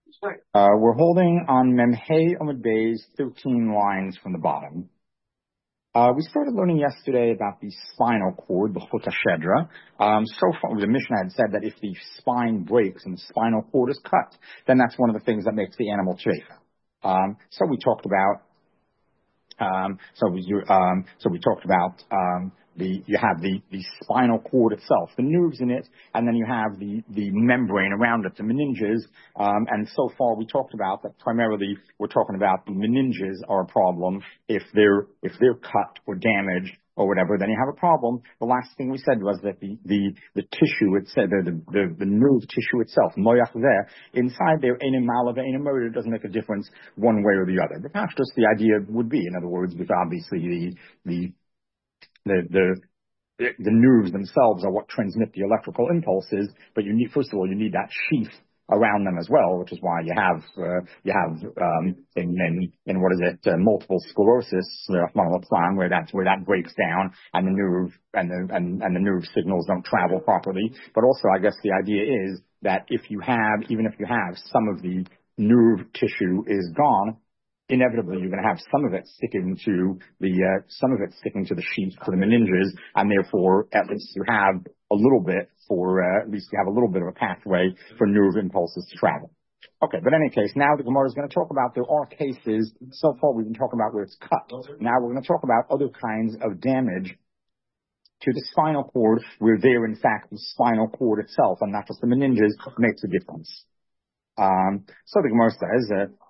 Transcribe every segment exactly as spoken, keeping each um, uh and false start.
Uh, we're holding on Memhei Amud Bey's thirteen lines from the bottom. Uh, we started learning yesterday about the spinal cord, the Chut HaShedra. Um, so far, the Mishnah had said that if the spine breaks and the spinal cord is cut, then that's one of the things that makes the animal treifa. Um, so we talked about, um, so we, um, so we talked about, um, The, you have the, the spinal cord itself, the nerves in it, and then you have the, the membrane around it, the meninges. Um, and so far we talked about that primarily we're talking about the meninges are a problem. If they're, if they're cut or damaged or whatever, then you have a problem. The last thing we said was that the, the, the tissue, it said, the, the, the, the nerve tissue itself, moyach there, inside there, ain't a malava, ain't a motor, it doesn't make a difference one way or the other. But perhaps just the idea would be, in other words, with obviously the, the, The, the the nerves themselves are what transmit the electrical impulses, but you need, first of all, you need that sheath around them as well, which is why you have uh, you have um, in, in in what is it uh, multiple sclerosis, uh, where that where that breaks down and the nerve and the and, and the nerve signals don't travel properly. But also, I guess the idea is that if you have, even if you have some of the nerve tissue is gone, inevitably you're going to have some of it sticking to the, uh, some of it sticking to the sheath, to the meninges, and therefore at least you have a little bit for, uh, at least you have a little bit of a pathway for nerve impulses to travel. Okay, but in any case, now the Gemara is going to talk about, there are cases, so far we've been talking about where it's cut. Now we're going to talk about other kinds of damage to the spinal cord where there, in fact, the spinal cord itself and not just the meninges makes a difference. Um, so the Gemara says,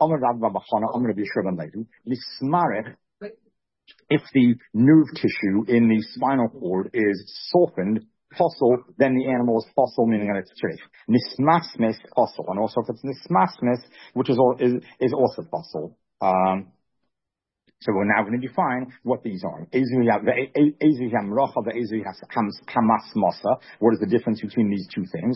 uh, if the nerve tissue in the spinal cord is softened, fossil, then the animal is fossil, meaning that it's treif. Nismasmis, fossil. And also if it's nismasmis, which is, all, is, is also fossil. Um, So we're now going to define what these are. What is the difference between these two things?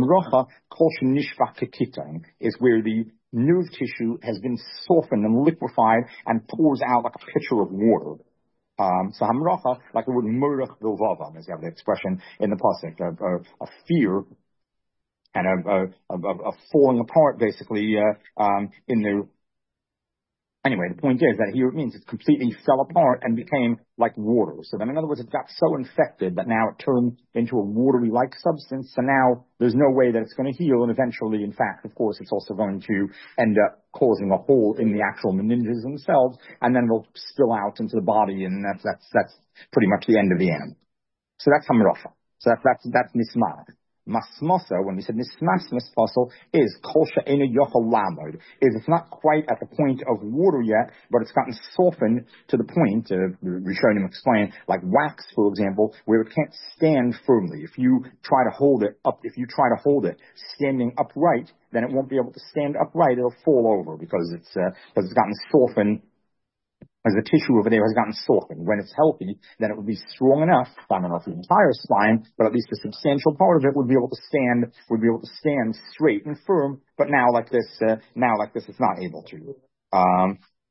Is where the nerve tissue has been softened and liquefied and pours out like a pitcher of water. Um, so hamracha, like the word murach bilvavam, as you have the expression in the pasuk, a, a, a fear and a, a, a, a falling apart, basically, uh, um, in the Anyway, the point is that here it means it completely fell apart and became like water. So then, in other words, it got so infected that now it turned into a watery-like substance. So now there's no way that it's going to heal. And eventually, in fact, of course, it's also going to end up causing a hole in the actual meninges themselves. And then it'll spill out into the body. And that's, that's, that's pretty much the end of the animal. So that's hamracha. So that's, that's, that's nismar. Masmosa, when we said nismasmis fossil, is kolsha ena yochel lamod, is it's not quite at the point of water yet, but it's gotten softened to the point, uh, Rishonim explain, like wax, for example, where it can't stand firmly. If you try to hold it up, if you try to hold it standing upright, then it won't be able to stand upright, it'll fall over because it's, uh, because it's gotten softened. As the tissue over there has gotten softened. When it's healthy, then it would be strong enough, I don't know if the entire spine, but at least a substantial part of it would be able to stand, would be able to stand straight and firm, but now like this, uh, now like this it's not able to. Um,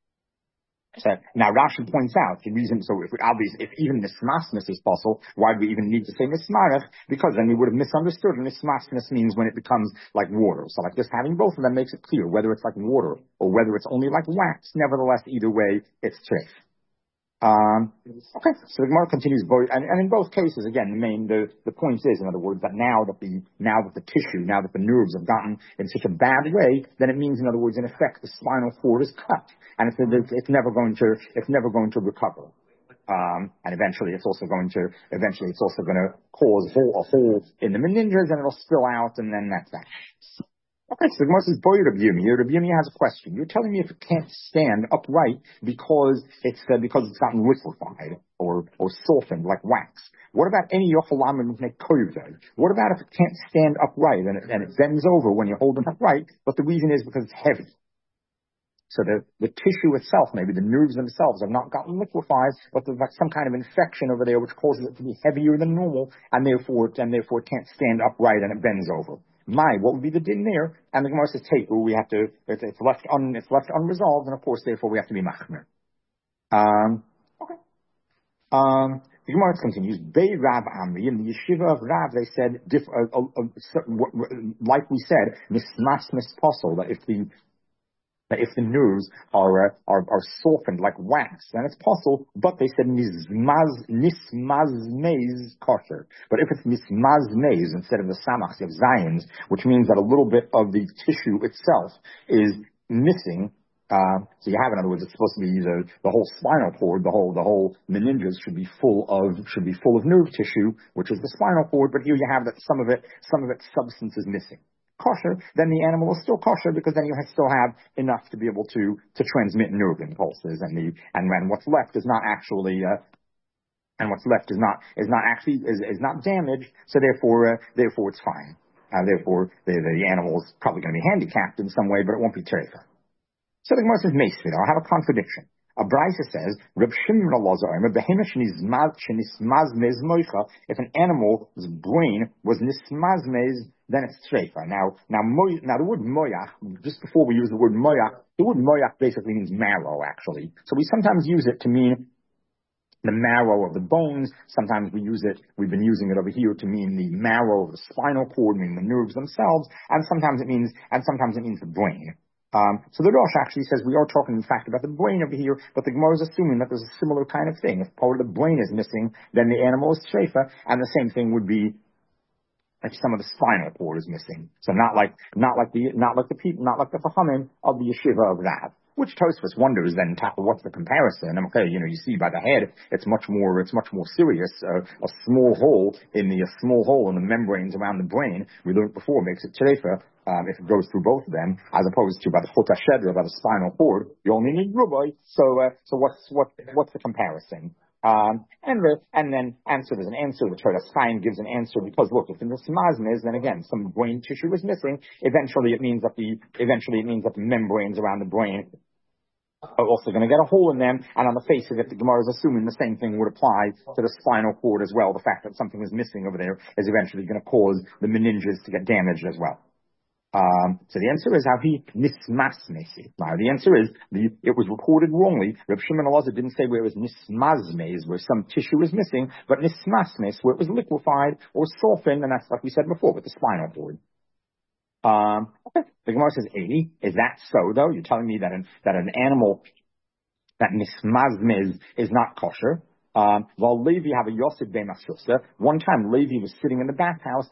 So now Rashi points out the reason. So if we obviously, if even nismasmis is possible, why do we even need to say nismarach? Because then we would have misunderstood. And nismasmis means when it becomes like water. So like this, having both of them makes it clear whether it's like water or whether it's only like wax. Nevertheless, either way, it's treif. Um, okay, so the Gemara continues, and, and in both cases, again, the main, the, the point is, in other words, that now that the, now that the tissue, now that the nerves have gotten in such a bad way, then it means, in other words, in effect, the spinal cord is cut, and it's, it's never going to, it's never going to recover. Um, and eventually it's also going to, eventually it's also going to cause a hole, a hole in the meninges, and it'll spill out, and then that's that. Okay, so the Gemara says, Boy Rabbi Yirmi. Rabbi Yirmi has a question. You're telling me if it can't stand upright because it's uh, because it's gotten liquefied or or softened like wax. What about any yochalam and koyuved? What about if it can't stand upright and it, and it bends over when you hold it upright? But the reason is because it's heavy. So the, the tissue itself, maybe the nerves themselves, have not gotten liquefied, but there's like some kind of infection over there which causes it to be heavier than normal, and therefore and therefore it can't stand upright and it bends over. My, what would be the din there? And the Gemara says, take, we have to, it's, it's left un, it's left unresolved, and of course, therefore, we have to be machmir. Um, okay. Um, The Gemara continues, Bei Rav Amri, in the yeshiva of Rav, they said, diff, uh, uh, uh, like we said, mismas misposel, that if the that if the nerves are, uh, are are softened like wax, then it's possible. But they said nismaz nismazmez kosher. But if it's nismazmez instead of the samach, you have zayins, which means that a little bit of the tissue itself is missing. Uh, so you have, in other words, it's supposed to be the, the whole spinal cord, the whole the whole meninges should be full of should be full of nerve tissue, which is the spinal cord. But here you have that some of it some of its substance is missing. Kosher, then the animal is still kosher because then you still have enough to be able to to transmit nerve impulses, and the and when what's left is not actually uh, and what's left is not is not actually is, is not damaged. So therefore uh, therefore it's fine. Uh, therefore the the animal is probably going to be handicapped in some way, but it won't be terefa. So the Gemara says meisvid. I'll have a contradiction. A Brisa says, Reb Shimon Elazar, if an animal's brain was nismazmez, then it's treifa. Now, now, now the word moyach, just before we use the word moyach, the word moyach basically means marrow, actually. So we sometimes use it to mean the marrow of the bones. Sometimes we use it, we've been using it over here to mean the marrow of the spinal cord, meaning the nerves themselves, and sometimes it means, and sometimes it means the brain. Um, so the Rosh actually says we are talking, in fact, about the brain over here, but the Gemara is assuming that there's a similar kind of thing. If part of the brain is missing, then the animal is treifa, and the same thing would be if some of the spinal cord is missing. So not like, not like the, not like the people, not like the Chachamim of the yeshiva of Rav. Which Tosfos wonders then, what's the comparison? Okay, you know, you see by the head, it's much more, it's much more serious. Uh, a small hole in the, a small hole in the membranes around the brain, we learned before, makes it treifa, um, if it goes through both of them, as opposed to by the chut hashedra, by the spinal cord, you only need rubai. So, uh, so what's, what, what's the comparison? Um, and the, and then answer, there's an answer, the Torah Chaim gives an answer, because look, if in the smazmes, then again, some brain tissue is missing, eventually it means that the, eventually it means that the membranes around the brain are also going to get a hole in them, and on the face of it, the Gemara is assuming the same thing would apply to the spinal cord as well. The fact that something is missing over there is eventually going to cause the meninges to get damaged as well. Um, so the answer is how he nismasmesi. Now the answer is the, it was recorded wrongly. Reb Shimon Elazar didn't say where it was nismazmes, where some tissue was missing, but nismasmes, where it was liquefied or softened, and that's like we said before with the spinal cord. Um, okay. The Gemara says, eighty. Is that so though? You're telling me that an, that an animal, that nismazmes is not kosher. Um, while Levi have a Yosef ben Masusa, one time Levi was sitting in the bathhouse,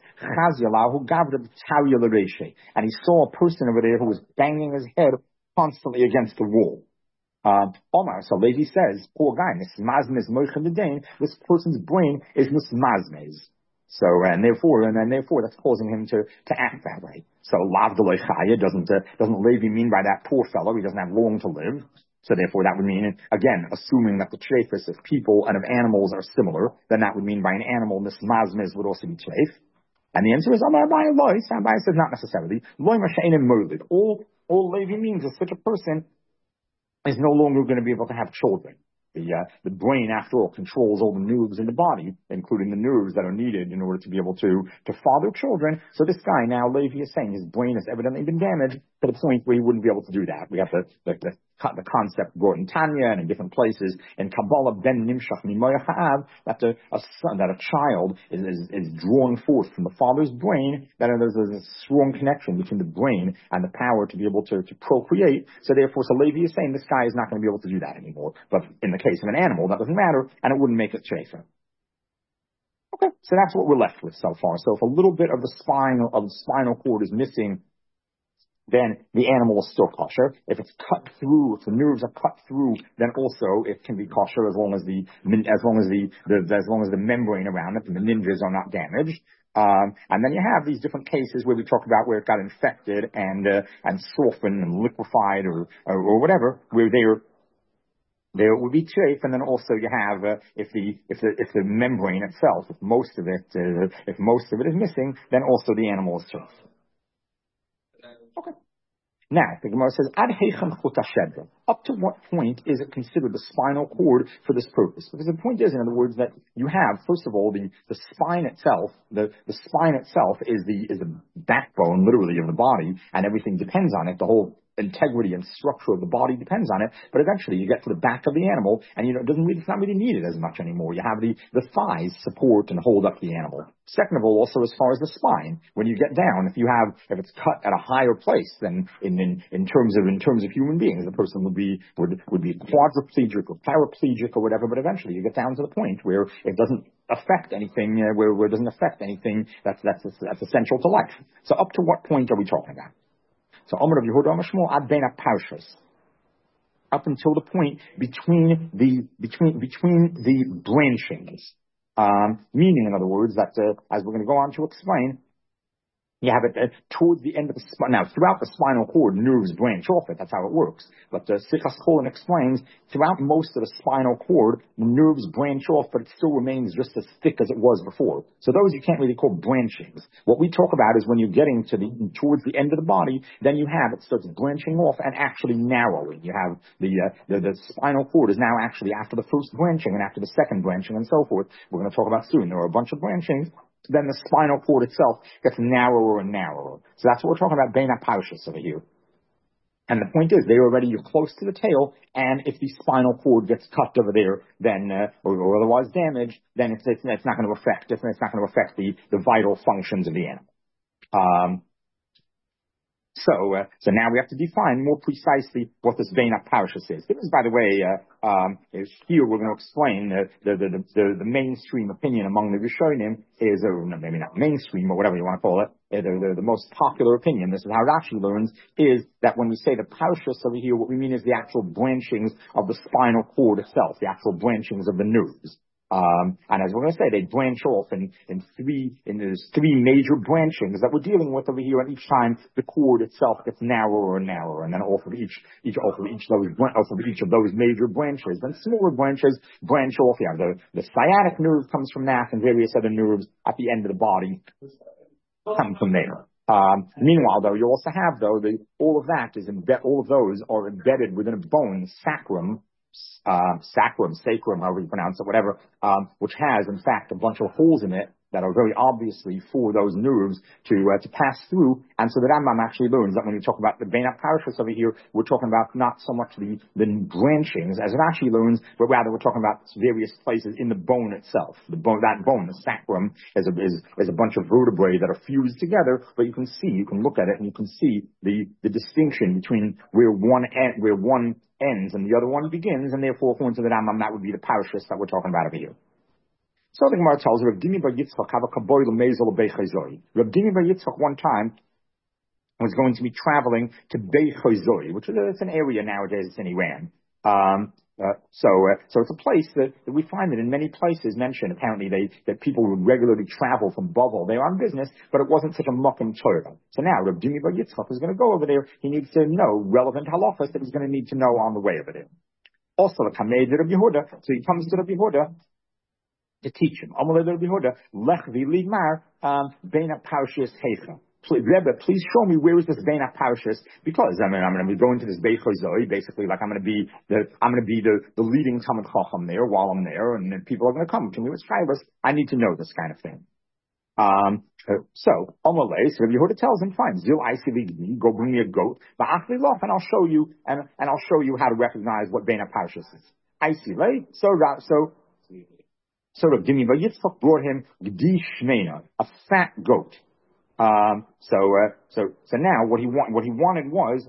and he saw a person over there who was banging his head constantly against the wall. Um, Omar, so Levi says, poor guy, nismazmes moichem l'dain, this person's brain is nismazmes. So, and therefore, and then therefore, that's causing him to, to act that way. So, lav d'loi chaya doesn't, uh, doesn't Levi mean by that poor fellow, he doesn't have long to live. So therefore that would mean, again, assuming that the treifus of people and of animals are similar, then that would mean by an animal, this mazmez would also be treif. And the answer is, Amar Abai Eloi, Abai says not necessarily. Loi Masha'enim Molid. All, all Levi means is such a person is no longer going to be able to have children. The, uh, the brain, after all, controls all the nerves in the body, including the nerves that are needed in order to be able to, to father children. So this guy now, Levi is saying his brain has evidently been damaged to the point where he wouldn't be able to do that. We have the, the, the, the concept brought in Tanya and in different places in Kabbalah, ben nimshach mimoyach ha'av, that a, a son, that a child is, is, is drawn forth from the father's brain, that there's, there's a strong connection between the brain and the power to be able to, to procreate. So therefore, so Levi is saying this guy is not going to be able to do that anymore. But in the case of an animal, that doesn't matter, and it wouldn't make it treifa. Okay, so that's what we're left with so far. So if a little bit of the spine of the spinal cord is missing, then the animal is still kosher. If it's cut through, if the nerves are cut through, then also it can be kosher as long as the as long as the, the as long as the membrane around it, the meninges are not damaged. Um, and then you have these different cases where we talk about where it got infected and uh, and softened and liquefied or or, or whatever, where they're there would be treif, and then also you have uh, if the if the if the membrane itself, if most of it uh, if most of it is missing, then also the animal is treif. Okay. Now the Gemara says, Ad heichem chut hashedra. Up to what point is it considered the spinal cord for this purpose? Because the point is, in other words, that you have first of all the the spine itself. The the spine itself is the is the backbone, literally, of the body, and everything depends on it. The whole integrity and structure of the body depends on it, but eventually you get to the back of the animal, and you know, it doesn't really, it's not really needed as much anymore. You have the, the thighs support and hold up the animal. Second of all, also as far as the spine, when you get down, if you have, if it's cut at a higher place than in, in, in terms of, in terms of human beings, the person would be, would, would be quadriplegic or paraplegic or whatever, but eventually you get down to the point where it doesn't affect anything, uh, where, where it doesn't affect anything that's, that's, that's essential to life. So up to what point are we talking about? So Omer of Yehuda Mashmul ad bein parshas, up until the point between the between between the branchings, um, meaning, in other words, that uh, as we're going to go on to explain, you have it uh, towards the end of the spine. Now, throughout the spinal cord, nerves branch off it. That's how it works. But uh, Sichas Cholin explains, throughout most of the spinal cord, the nerves branch off, but it still remains just as thick as it was before. So those you can't really call branchings. What we talk about is when you're getting to the towards the end of the body, then you have it starts branching off and actually narrowing. You have the, uh, the the spinal cord is now actually after the first branching and after the second branching and so forth. We're going to talk about soon. There are a bunch of branchings. Then the spinal cord itself gets narrower and narrower. So that's what we're talking about, bein parshas over here. And the point is, they're already, you're close to the tail, and if the spinal cord gets cut over there, then, uh, or, or otherwise damaged, then it's, it's, it's not going to affect, it's, it's not going to affect the, the vital functions of the animal. Um, So, uh, so now we have to define more precisely what this bein parshas is. This is, by the way, uh, um, is here we're going to explain uh, the, the, the, the mainstream opinion among the Rishonim is, or no, maybe not mainstream, or whatever you want to call it, uh, the, the, the most popular opinion, this is how Rashi learns, is that when we say the parshas over here, what we mean is the actual branchings of the spinal cord itself, the actual branchings of the nerves. Um, and as we're going to say, they branch off in, in three, in there's three major branchings that we're dealing with over here, and each time the cord itself gets narrower and narrower, and then off of each, each, off of each of those, off of each of those major branches, then smaller branches branch off. You have the, the sciatic nerve comes from that, and various other nerves at the end of the body come from there. Um, meanwhile, though, you also have, though, the, all of that is embed, all of those are embedded within a bone, sacrum, Uh, sacrum, sacrum, however you pronounce it, whatever, um, which has, in fact, a bunch of holes in it that are very obviously for those nerves to uh, to pass through. And so the Rambam actually learns that when we talk about the bein parshas over here, we're talking about not so much the, the branchings, as it actually learns, but rather we're talking about various places in the bone itself. The bone, that bone, the sacrum, is a, is, is a bunch of vertebrae that are fused together, but you can see, you can look at it and you can see the, the distinction between where one end, where one ends and the other one begins, and therefore, according to the Rambam, that would be the parashas that we're talking about over here. So the Gemara tells Rav Dimi bar Yitzchak have a kaboy l'mezel beichazoi. Rav Dimi bar Yitzchak one time was going to be traveling to Beichazoi, which is a, it's an area nowadays. It's in Iran. Um, uh, so, uh, so it's a place that, that we find that in many places mentioned. Apparently, they that people would regularly travel from Bavel. They were on business, but it wasn't such a muckim Torah. So now Rav Dimi bar Yitzchak is going to go over there. He needs to know relevant halachas that he's going to need to know on the way over there. Also, the Kamei de Rav Yehuda. So he comes to Rav Yehuda to teach him. Amalei Rav Yehuda lech v'ligmar bein parshas heicha. Rebbe, please show me where is this bein parshas, because I mean I'm going to be going to this Beichazoi, basically like I'm going to be the I'm going to be the, the leading Talmid Chacham there while I'm there, and then people are going to come to me with shaylos. I need to know this kind of thing. Um, so Amalei, so Rabbi Yehuda tells him, fine, Zil Isi Ligni, go bring me a goat, but Achli Lof, and I'll show you and and I'll show you how to recognize what bein parshas is. Isi Lei, so so. So Rav Dimi bar Yitzchak brought him Gdi Shmeina, a fat goat. Um, so, uh, so, so now what he want, what he wanted was,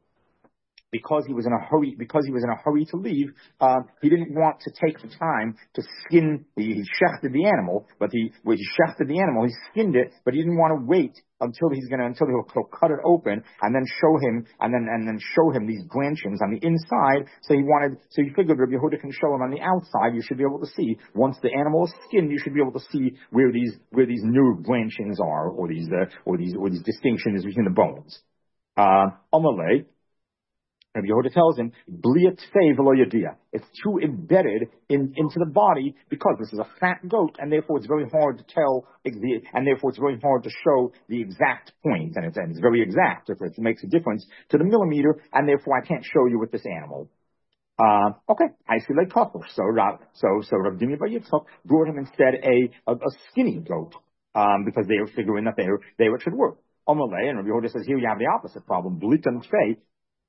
because he was in a hurry, because he was in a hurry to leave, uh, he didn't want to take the time to skin the, he shechted the animal, but he, well, he shechted the animal, he skinned it, but he didn't want to wait until he's gonna, until he'll, he'll cut it open and then show him, and then, and then show him these branchings on the inside. So he wanted, so he figured Rabbi Yehuda can show him on the outside, you should be able to see, once the animal is skinned, you should be able to see where these, where these nerve branchings are, or these, uh, or these, or these distinctions between the bones. Uh, Amalei, Rabbi Yehuda tells him, "Bliat fei v'lo yadia." It's too embedded in, into the body because this is a fat goat, and therefore it's very hard to tell, and therefore it's very hard to show the exact point, and it's, and it's very exact. If it makes a difference to the millimeter, and therefore I can't show you with this animal. Uh, okay, I see like couple. So, so, so Rav Dimi bar Yitzchak brought him instead a, a, a skinny goat, um, because they were figuring that they were, they were, should work. Amalei, and Rabbi Yehuda says, here you have the opposite problem. Blitan fei.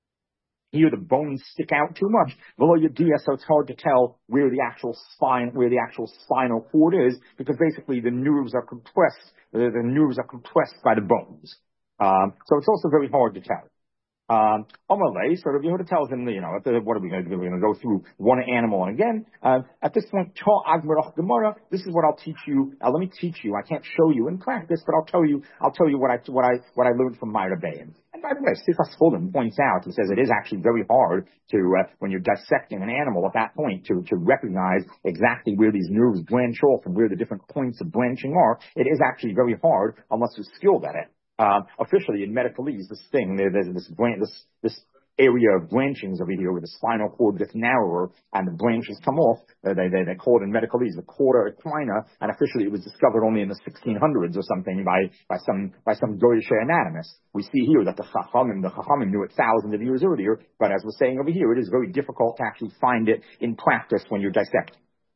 Here the bones stick out too much. Below your D S, so it's hard to tell where the actual spine, where the actual spinal cord is, because basically the nerves are compressed, the, the nerves are compressed by the bones. Um, so it's also very hard to tell. Um, Amalei, so Rabbi Yehuda tells him, you know, what are we going to do? We're going to go through one animal. And again, uh, at this point, Gemara, this is what I'll teach you. Uh, let me teach you. I can't show you in practice, but I'll tell you, I'll tell you what I, what I, what I learned from Myra Bayan. And by the way, Sifas Fulham points out, he says it is actually very hard to, uh, when you're dissecting an animal at that point, to, to recognize exactly where these nerves branch off and where the different points of branching are. It is actually very hard unless you're skilled at it. Um, officially in medicalese, this thing, there's this, this, this area of branchings over here where the spinal cord gets narrower and the branches come off. Uh, they, they, they call it in medicalese the cauda equina, and officially it was discovered only in the sixteen hundreds or something by, by some, by some Goyish anatomist. We see here that the Chachamim, the Chachamim knew it thousands of years earlier, but as we're saying over here, it is very difficult to actually find it in practice when you're dissecting.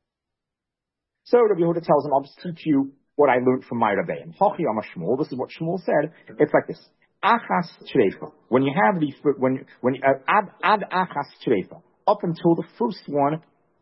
So Rabbi Yehuda tells him, I'll just teach you what I learned from my Rebbeim. Hachi Amar Shmuel, this is what Shmuel said. It's like this. Achas Treifa. When you have the, when, when, uh, ad, ad Achas Treifa. Up until the first one,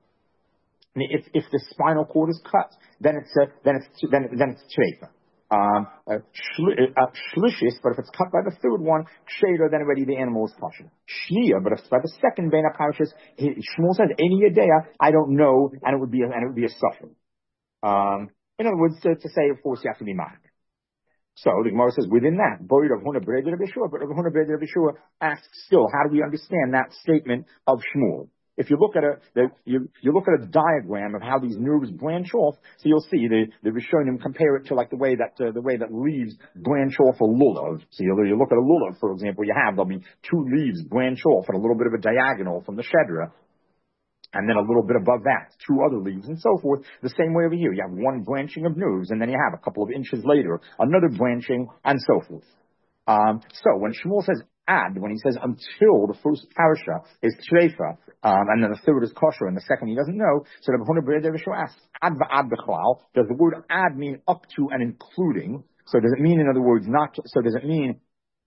if, if the spinal cord is cut, then it's, uh, then it's, then, then it's Treifa. Um, uh, Shlishis, but if it's cut by the third one, Sheda, then already the animal is kosher. Shnia, but if it's by the second Bein HaParshas, Shmuel says, Any Yedea, I don't know, and it would be a, and it would be a suffering. Um, In other words, to, to say, of course, you have to be mad. So the Gemara says, within that, Boyd of Huna Breder of Yeshua, but Huna Breder of Yeshua asks still, how do we understand that statement of Shmuel? If you look at a, the, you, you look at a diagram of how these nerves branch off, so you'll see the, the Rishonim compare it to like the way that, uh, the way that leaves branch off a lulav. So you, you look at a lulav, for example, you have, there'll be two leaves branch off and a little bit of a diagonal from the shedra. And then a little bit above that, two other leaves and so forth. The same way over here. You have one branching of nerves, and then you have a couple of inches later, another branching, and so forth. Um, so when Shmuel says ad, when he says until the first parasha is treifa, um, and then the third is kosher, and the second he doesn't know, so the B'chuna B'rei Yeshua asks, ad v'ad b'chlal, does the word ad mean up to and including? So does it mean, in other words, not, so does it mean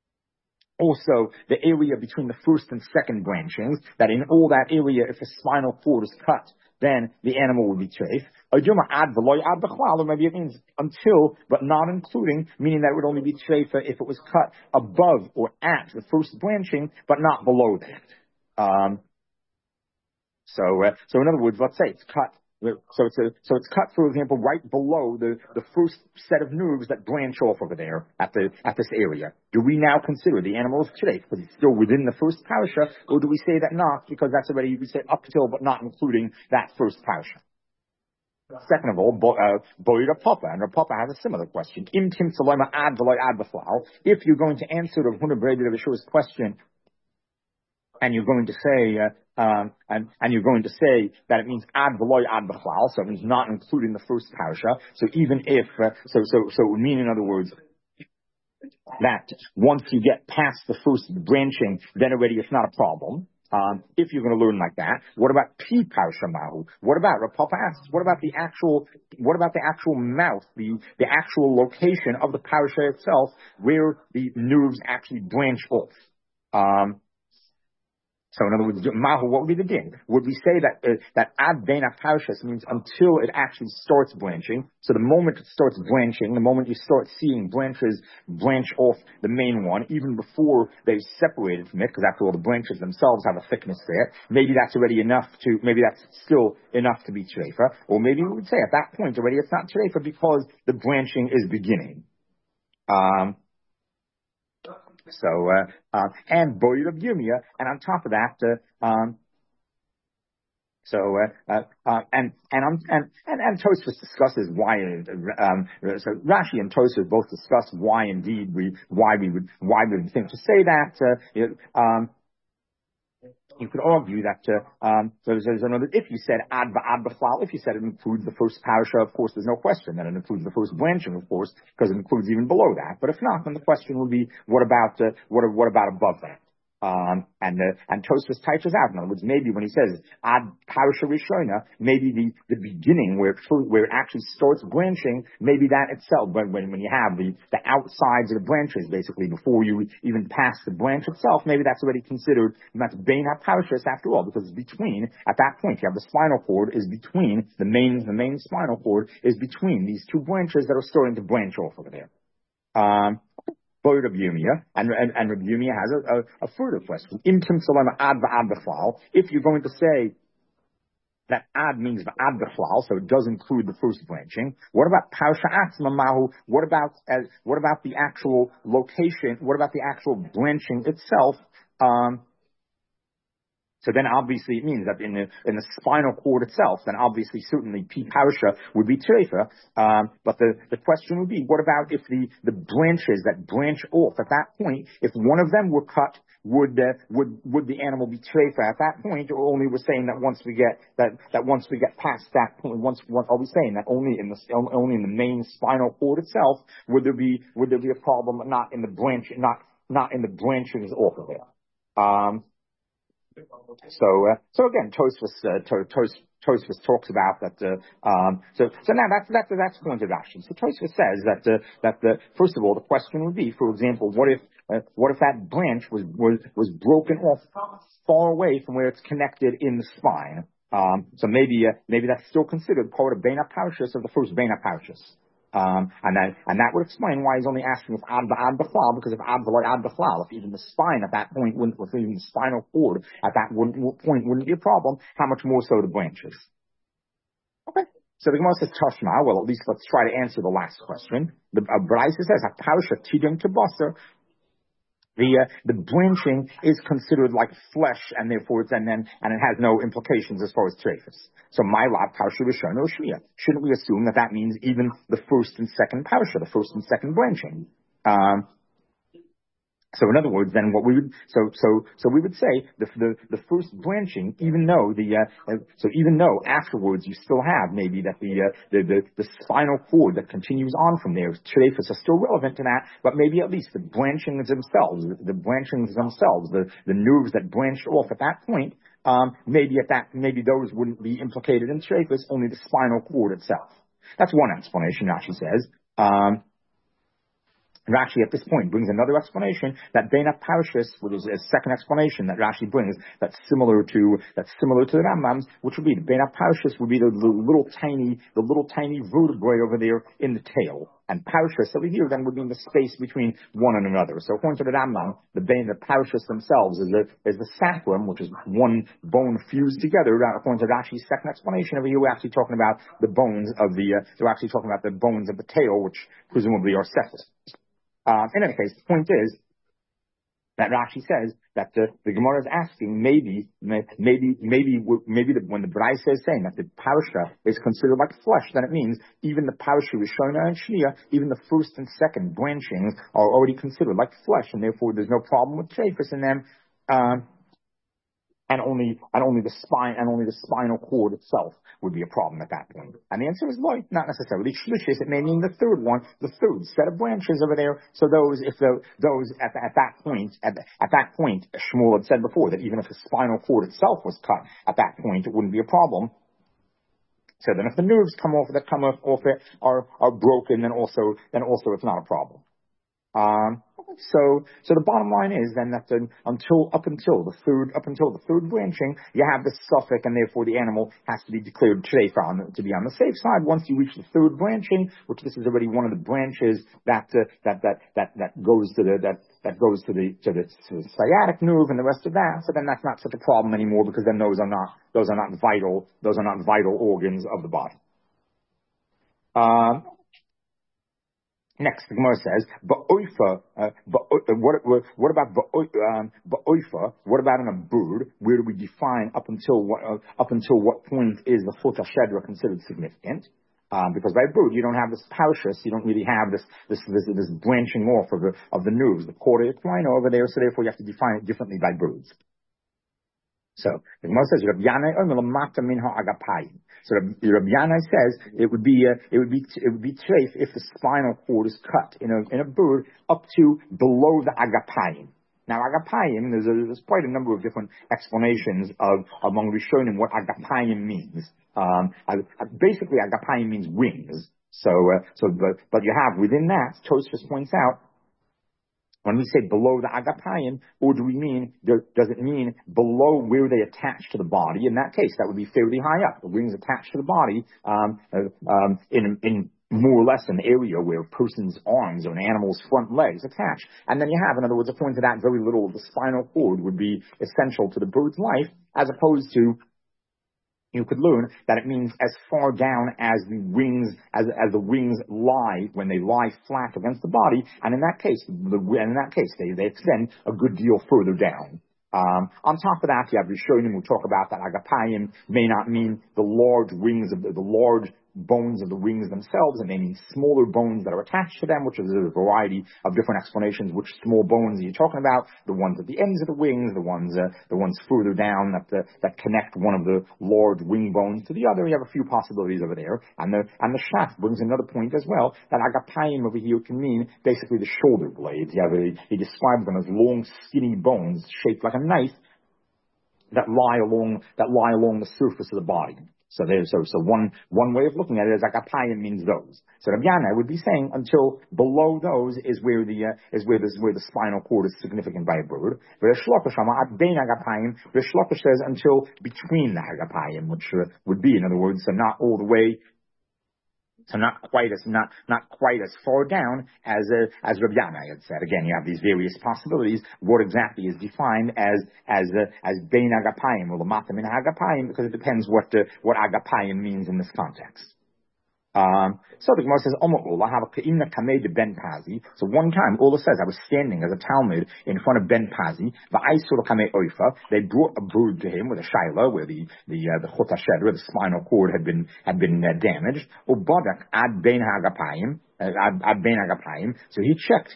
also the area between the first and second branchings, that in all that area, if the spinal cord is cut, then the animal will be treif. Or maybe it means until, but not including, meaning that it would only be treif if it was cut above or at the first branching, but not below that. Um, so, uh, so in other words, let's say it's cut. So it's a, so it's cut, for example, right below the, the first set of nerves that branch off over there at the at this area. Do we now consider the animal as treif because it's still within the first parasha, or do we say that not because that's already, we say up till but not including that first parasha? Second of all, Boy Rav Papa, and Rav Papa has a similar question. Im tim tzaloima ad v'loy ad b'chlal. If you're going to answer Rav Huna Breder Rav Yeshua's question, and you're going to say, uh, um, and, and you're going to say that it means ad v'loy ad b'chlal, so it means not including the first parasha. So even if, uh, so, so, so it would mean, in other words, that once you get past the first branching, then already it's not a problem. Um, if you're going to learn like that, what about P parasha mahu? What about, Rav Papa asks, what about the actual, what about the actual mouth, the, the actual location of the parasha itself, where the nerves actually branch off? Um, So in other words, mahu, what would be the din? Would we say that uh, that ad bein parashas means until it actually starts branching? So the moment it starts branching, the moment you start seeing branches branch off the main one, even before they've separated from it, because after all, the branches themselves have a thickness there. Maybe that's already enough to, maybe that's still enough to be treifa. Or maybe we would say at that point already it's not treifa because the branching is beginning. Um, So, uh, uh, and Boyd of Yumia, and on top of that, uh, um, so, uh, uh, uh, and, and, um, and, and, and Tosfos discusses why, uh, um, so Rashi and Tosfos both discuss why indeed we, why we would, why we would think to say that, uh, you know, um, you could argue that, uh, um, so there's another, if you said ad va'ad b'chlal, if you said it includes the first parasha, of course, there's no question that it includes the first branching, of course, because it includes even below that. But if not, then the question would be, what about, uh, what, what about above that? Um, and, uh, and Tosfos touches out. In other words, maybe when he says, ad parasha rishona, maybe the, the beginning where it, where it actually starts branching, maybe that itself, when, when, when you have the, the outsides of the branches, basically, before you even pass the branch itself, maybe that's already considered, and that's bein ha-parashas after all, because it's between, at that point, you have the spinal cord is between, the main, the main spinal cord is between these two branches that are starting to branch off over there. Um, Rabbi Yirmiyah, and, and, and Rabbi Yirmiyah has a, a, a further question. If you're going to say that ad means ad b'chlal, so it does include the first branching, what about parsha atzma mahu? What about uh, what about the actual location? What about the actual branching itself? Um, So then obviously it means that in the, in the spinal cord itself, then obviously certainly P parasha would be treifa. Um, but the, the question would be, what about if the, the branches that branch off at that point, if one of them were cut, would, uh, would, would the animal be treifa at that point? Or only we're saying that once we get, that, that once we get past that point, once, once, are we saying that only in the, only in the main spinal cord itself, would there be, would there be a problem, not in the branch, not, not in the branchings off of there? Um, So, uh, so again, Tosfos, uh, Tos, Tosfos talks about that. Uh, um, so, so now that's that's that's point of action. So Tosfos says that uh, that the first of all, the question would be, for example, what if uh, what if that branch was was was broken off far away from where it's connected in the spine? Um, so maybe uh, maybe that's still considered part of bein ha-parashas of the first bein ha-parashas. Um, and that, and that would explain why he's only asking if ad ad b'chlal, because if ad v'lo ad b'chlal, if even the spine at that point wouldn't, if even the spinal cord at that wouldn't, point wouldn't be a problem, how much more so the branches? Okay. So the Gemara says Tashma. Well, at least let's try to answer the last question. The uh, Braisa says a parasha tidim kibasar. The uh, the branching is considered like flesh, and therefore it's and then and it has no implications as far as treifus. So my lab parsha rishon or shmiyah. Shouldn't we assume that that means even the first and second parsha, the first and second branching? Um, So in other words, then what we would so so so we would say the the, the first branching, even though the uh, so even though afterwards you still have maybe that the uh, the, the the spinal cord that continues on from there, treifus are still relevant to that, but maybe at least the branchings themselves, the, the branchings themselves, the the nerves that branched off at that point, um, maybe at that maybe those wouldn't be implicated in treifus, only the spinal cord itself. That's one explanation. Rashi says. Um, Rashi at this point brings another explanation that bein ha-parashas, which is a second explanation that Rashi brings that's similar to that's similar to the Rambam's, which would be the bein ha-parashas would be the, the little tiny the little tiny vertebrae over there in the tail, and parashas over here then would be in the space between one and another. So according to the Rambam, the bein the parashas themselves is the is the sacrum, which is one bone fused together. According to Rashi's second explanation over here, we're actually talking about the bones of the uh, we're actually talking about the bones of the tail, which presumably are cephalus. Uh, in any case, the point is that Rashi says that the, the Gemara is asking maybe, maybe, maybe, maybe the, when the Braisa is saying that the parasha is considered like flesh, then it means even the parasha Rishona and Shnia, even the first and second branchings are already considered like flesh, and therefore there's no problem with treifus in them. Um, And only, and only the spine, and only the spinal cord itself would be a problem at that point. And the answer is no, not necessarily. Shlishis, it may mean the third one, the third set of branches over there. So those, if the, those at, at that point, at, at that point, Shmuel had said before that even if the spinal cord itself was cut, at that point it wouldn't be a problem. So then if the nerves come off that come off, off it are, are broken, then also, then also it's not a problem. Um, so, so the bottom line is then that the, until, up until the third, up until the third branching, you have the suffix, and therefore the animal has to be declared treifa on the, to be on the safe side. Once you reach the third branching, which this is already one of the branches that, uh, that, that, that, that goes to the, that, that goes to the, to the, to the sciatic nerve and the rest of that. So then that's not such a problem anymore, because then those are not, those are not vital, those are not vital organs of the body. Um, Next, the Gemara says, "Ba'oifa, uh, what, what about um, ba'oifa? What about in a bird? Where do we define up until what uh, up until what point is the chut hashedra considered significant? Um, because by bird you don't have this parashas, you don't really have this this this, this branching off of the of the nerves, the chorda equina over there. So therefore, you have to define it differently by birds." So the Gemara says, Rabbi Yanai Omer Lamata Minha Agapayim. So Rabbi Yanai says it would be uh, it would be it would be treif if the spinal cord is cut in a in a bird up to below the agapayim. Now, agapayim, there's, a, there's quite a number of different explanations of among Rishonim what agapayim means. Um, basically, agapayim means wings. So, uh, so, but, but you have within that, Tosfos points out, when we say below the agapayim, or do we mean, does it mean below where they attach to the body? In that case, that would be fairly high up. The wings attached to the body, um, uh, um, in, in more or less an area where a person's arms or an animal's front legs attach. And then you have, in other words, according to that, very little of the spinal cord would be essential to the bird's life, as opposed to you could learn that it means as far down as the wings, as, as the wings lie when they lie flat against the body, and in that case, the, in that case, they, they extend a good deal further down. Um, on top of that, you have Rishonim who talk about that agapayim may not mean the large wings of the, the large bones of the wings themselves, and they mean smaller bones that are attached to them, which is a variety of different explanations. Which small bones are you talking about? The ones at the ends of the wings, the ones uh, the ones further down that uh, that connect one of the large wing bones to the other. You have a few possibilities over there, and the and the shaft brings another point as well, that agapayim over here can mean basically the shoulder blades. You have a, he describes them as long, skinny bones shaped like a knife that lie along that lie along the surface of the body. So there's so so one one way of looking at it is agapayim means those. So Rabbi Yana would be saying until below those is where the uh, is where this where the spinal cord is significant by a bird. Rish Lakish says until between the agapayim, which uh, would be, in other words, so not all the way. So not quite as not not quite as far down as uh, as Rabbi Yana had said. Again, you have these various possibilities. What exactly is defined as as uh, as bein agapayim or lamata min agapayim, because it depends what uh, what agapayim means in this context. Um, so the Gemara says, I have a ka'imna kamei de Ben Pazi. So one time, Ola says, I was standing as a Talmud in front of Ben Pazi. Va'aisur kamei oifa. They brought a bird to him with a shaila, where the the uh, the chut hashedra, the spinal cord, had been had been uh, damaged. Ubadak ad ben hagapayim, ad, ad ben hagapayim. So he checked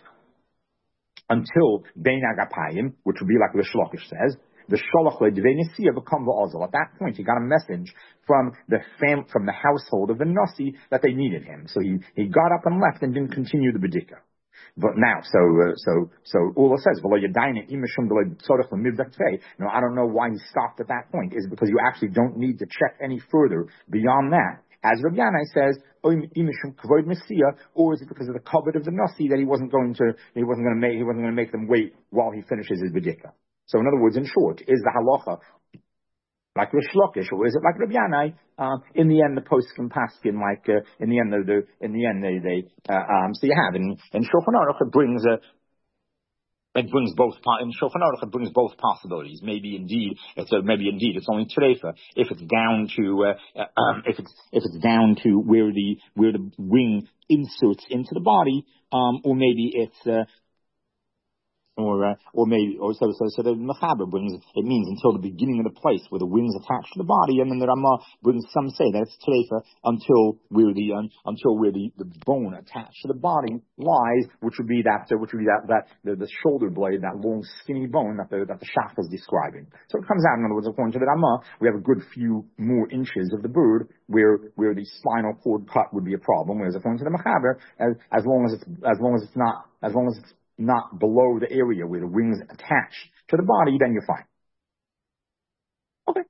until ben hagapayim, which would be like the Shlokish says. The Sholach le'dvei become va'azal. At that point, he got a message from the fam- from the household of the Nasi that they needed him. So he, he got up and left and didn't continue the bedika. But now, so uh, so so Ula says, "V'lo yadayna imishum b'lo tzorech l'mivdak tei." Now, I don't know why he stopped at that point. Is it because you actually don't need to check any further beyond that? As Rabbi Yanai says, imishum kavod mesiya, or is it because of the covet of the Nasi that he wasn't going to he wasn't going to make he wasn't going to make them wait while he finishes his bedika? So in other words, in short, is the halacha like Rish Lakish, or is it like Rabbi Yanai? Um, in the end, the post can paskin like uh, in the end, the, the in the end they they uh, um, so you have in in Shulchan Aruch it brings a. It brings both in Shulchan Aruch. It brings both possibilities. Maybe indeed, it's a, maybe indeed it's only treifa if it's down to uh, um, if it's if it's down to where the where the wing inserts into the body, um, or maybe it's. Uh, Or, uh, or maybe, or so, so, so the Mechaber brings, it means until the beginning of the place where the wings attach to the body, and then the Ramah brings, some say that it's Treifa until where the, um, until where the, the bone attached to the body lies, which would be that, uh, which would be that, that, the, the shoulder blade, that long skinny bone that the, that the Shach is describing. So it comes out, in other words, according to the Ramah, we have a good few more inches of the bird where, where the spinal cord cut would be a problem, whereas according to the Mechaber, as, as long as it's, as long as it's not, as long as it's not below the area where the wings attach to the body, then you're fine. Okay.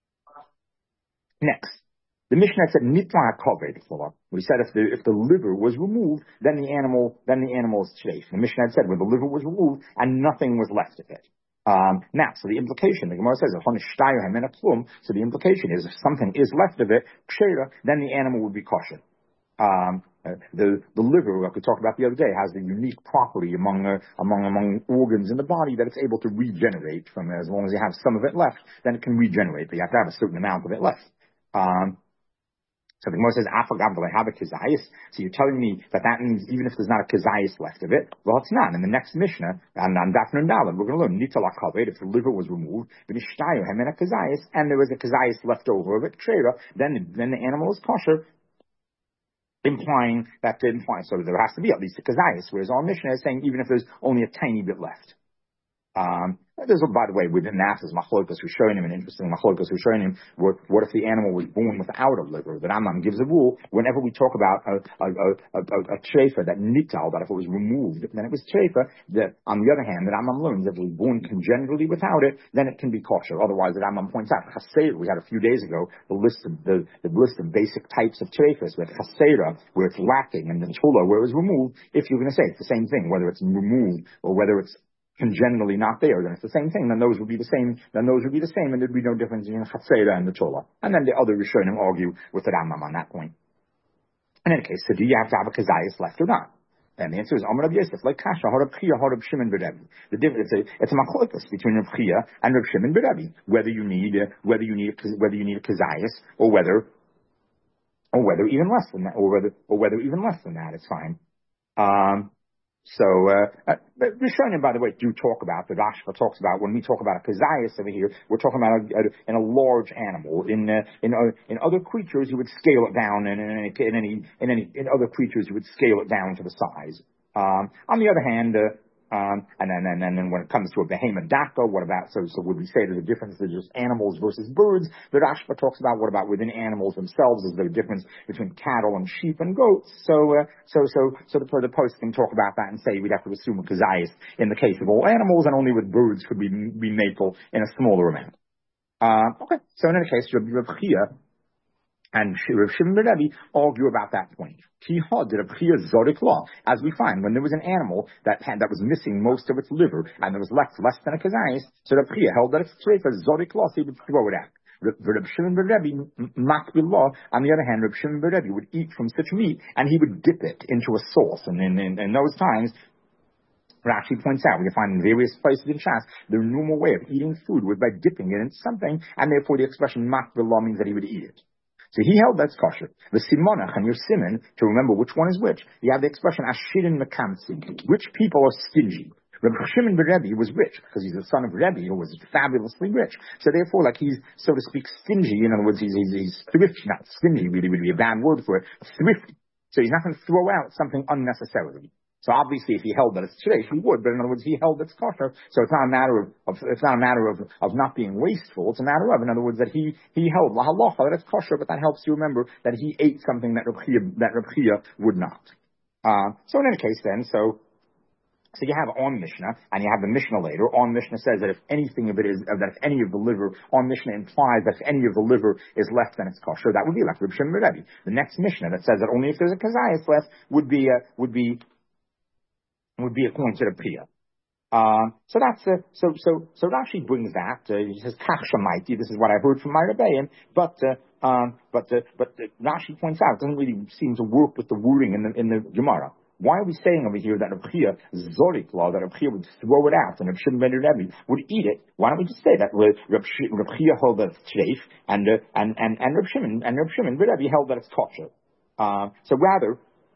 Next, the Mishnah said nitla hakoved. We said if the if the liver was removed, then the animal then the animal is treif. The Mishnah had said when the liver was removed and nothing was left of it. Um, now, so the implication, the Gemara says, so the implication is if something is left of it, then the animal would be kosher. Um, uh, the the liver, like we talked about the other day, has the unique property among uh, among among organs in the body that it's able to regenerate from. As long as you have some of it left, then it can regenerate. But you have to have a certain amount of it left. Um, so the Gemara says, "Afagav have a kizayis." So you're telling me that that means even if there's not a kizayis left of it, well, it's not. In the next Mishnah, and on Daf Nun Daled, we're going to learn nitala kaved. If the liver was removed, and there was a kizayis left over of it, then then the animal is kosher. Implying that, implying, so there has to be at least a kazayas, whereas our Mishnah is saying even if there's only a tiny bit left. Um, there's, by the way, within that is machlokas Rishonim, an interesting machlokas Rishonim. What, what if the animal was born without a liver? The Rambam gives a rule whenever we talk about a a a, a, a treifa that nital, that if it was removed, then it was treifa. That on the other hand, the Rambam learns that if it was born congenitally without it, then it can be kosher. Otherwise, the Rambam points out chaser. We had a few days ago the list of the, the list of basic types of treifas with chasera, where it's lacking, and the tula, where it was removed. If you're going to say it's the same thing, whether it's removed or whether it's congenitally not there, then it's the same thing. Then those would be the same. Then those would be the same, and there'd be no difference in chatzera and the tola. And then the other Rishonim argue with the Rambam on that point. In any case, so do you have to have a kazayas left or not? And the answer is Amar Rabbi Yosef, like Kasha, Harab Chia, Harab Shimon Berebi. The difference is it's a machlokes between Rab Chia and Rab Shimon Berebi. Whether you need uh, whether you need whether you need a kazayas or whether or whether even less than that, or whether or whether even less than that, it's fine. Um, So, uh, uh, Rishonim, by the way, do talk about, the Rashba talks about, when we talk about a kazayas over here, we're talking about a, a, in a large animal. In, uh, in, uh, in other creatures, you would scale it down, and in any, in any, in any, in other creatures, you would scale it down to the size. Um, on the other hand, uh, Um, and then, and then, and when it comes to a behemoth daka, what about, so, so would we say there's a difference in just animals versus birds? The Rashba talks about what about within animals themselves? Is there a difference between cattle and sheep and goats? So, uh, so, so, so the, the post can talk about that and say we'd have to assume a kazayas in the case of all animals, and only with birds could we be maple in a smaller amount. Uh, okay. So in any case, Rav Chia and Rav Shimon ben Rebbe argue about that point. As we find, when there was an animal that had, that was missing most of its liver, and there was left less than a kazayis, so Rav Chia held that it's treifa zorik law, so he would throw it out. Rav Shimon ben Rebbe, makbil law, on the other hand, Rav Shimon ben Rebbe would eat from such meat, and he would dip it into a sauce. And in, in, in those times, Rashi points out, we can find in various places in Shas, the normal way of eating food was by dipping it in something, and therefore the expression makbil law means that he would eat it. So he held that's kosher. The simonach and your simon, to remember which one is which, you have the expression ashirin mekamtzi, which people are stingy. Rabbi Shimon ben Rebbe was rich because he's the son of Rebbe who was fabulously rich. So therefore, like he's, so to speak, stingy. In other words, he's, he's, he's thrifty, not stingy really would be a bad word for it, thrifty. So he's not going to throw out something unnecessarily. So obviously, if he held that it's today, he would. But in other words, he held it's kosher. So it's not a matter of, of it's not a matter of, of not being wasteful. It's a matter of, in other words, that he he held la halacha that it's kosher. But that helps you remember that he ate something that Reb Chia, that Reb Chia would not. Uh, so in any case, then, so so you have on Mishnah and you have the Mishnah later. On Mishnah says that if anything of it is uh, that if any of the liver, on Mishnah implies that if any of the liver is left, then it's kosher. That would be like Reb Shimon ben Rebbe. The next Mishnah that says that only if there's a kazayas left would be uh, would be would be according to the Priya. Um, so that's, uh, so, so, so Rashi brings that, uh, he says, Kach Shamaiti, this is what I heard from my Rebbeim, but, uh, um, but, uh, but uh, Rashi points out, it doesn't really seem to work with the wording in the, in the Gemara. Why are we saying over here that Reb Chia Zorik law, that Reb Chia would throw it out and Reb Shimon ben Rebbe would eat it? Why don't we just say that Reb Chia held that it's treif and, uh, and, and, and Reb Shimon, and Reb Shimon ben Rebbe held that it's kosher? Uh, so rather,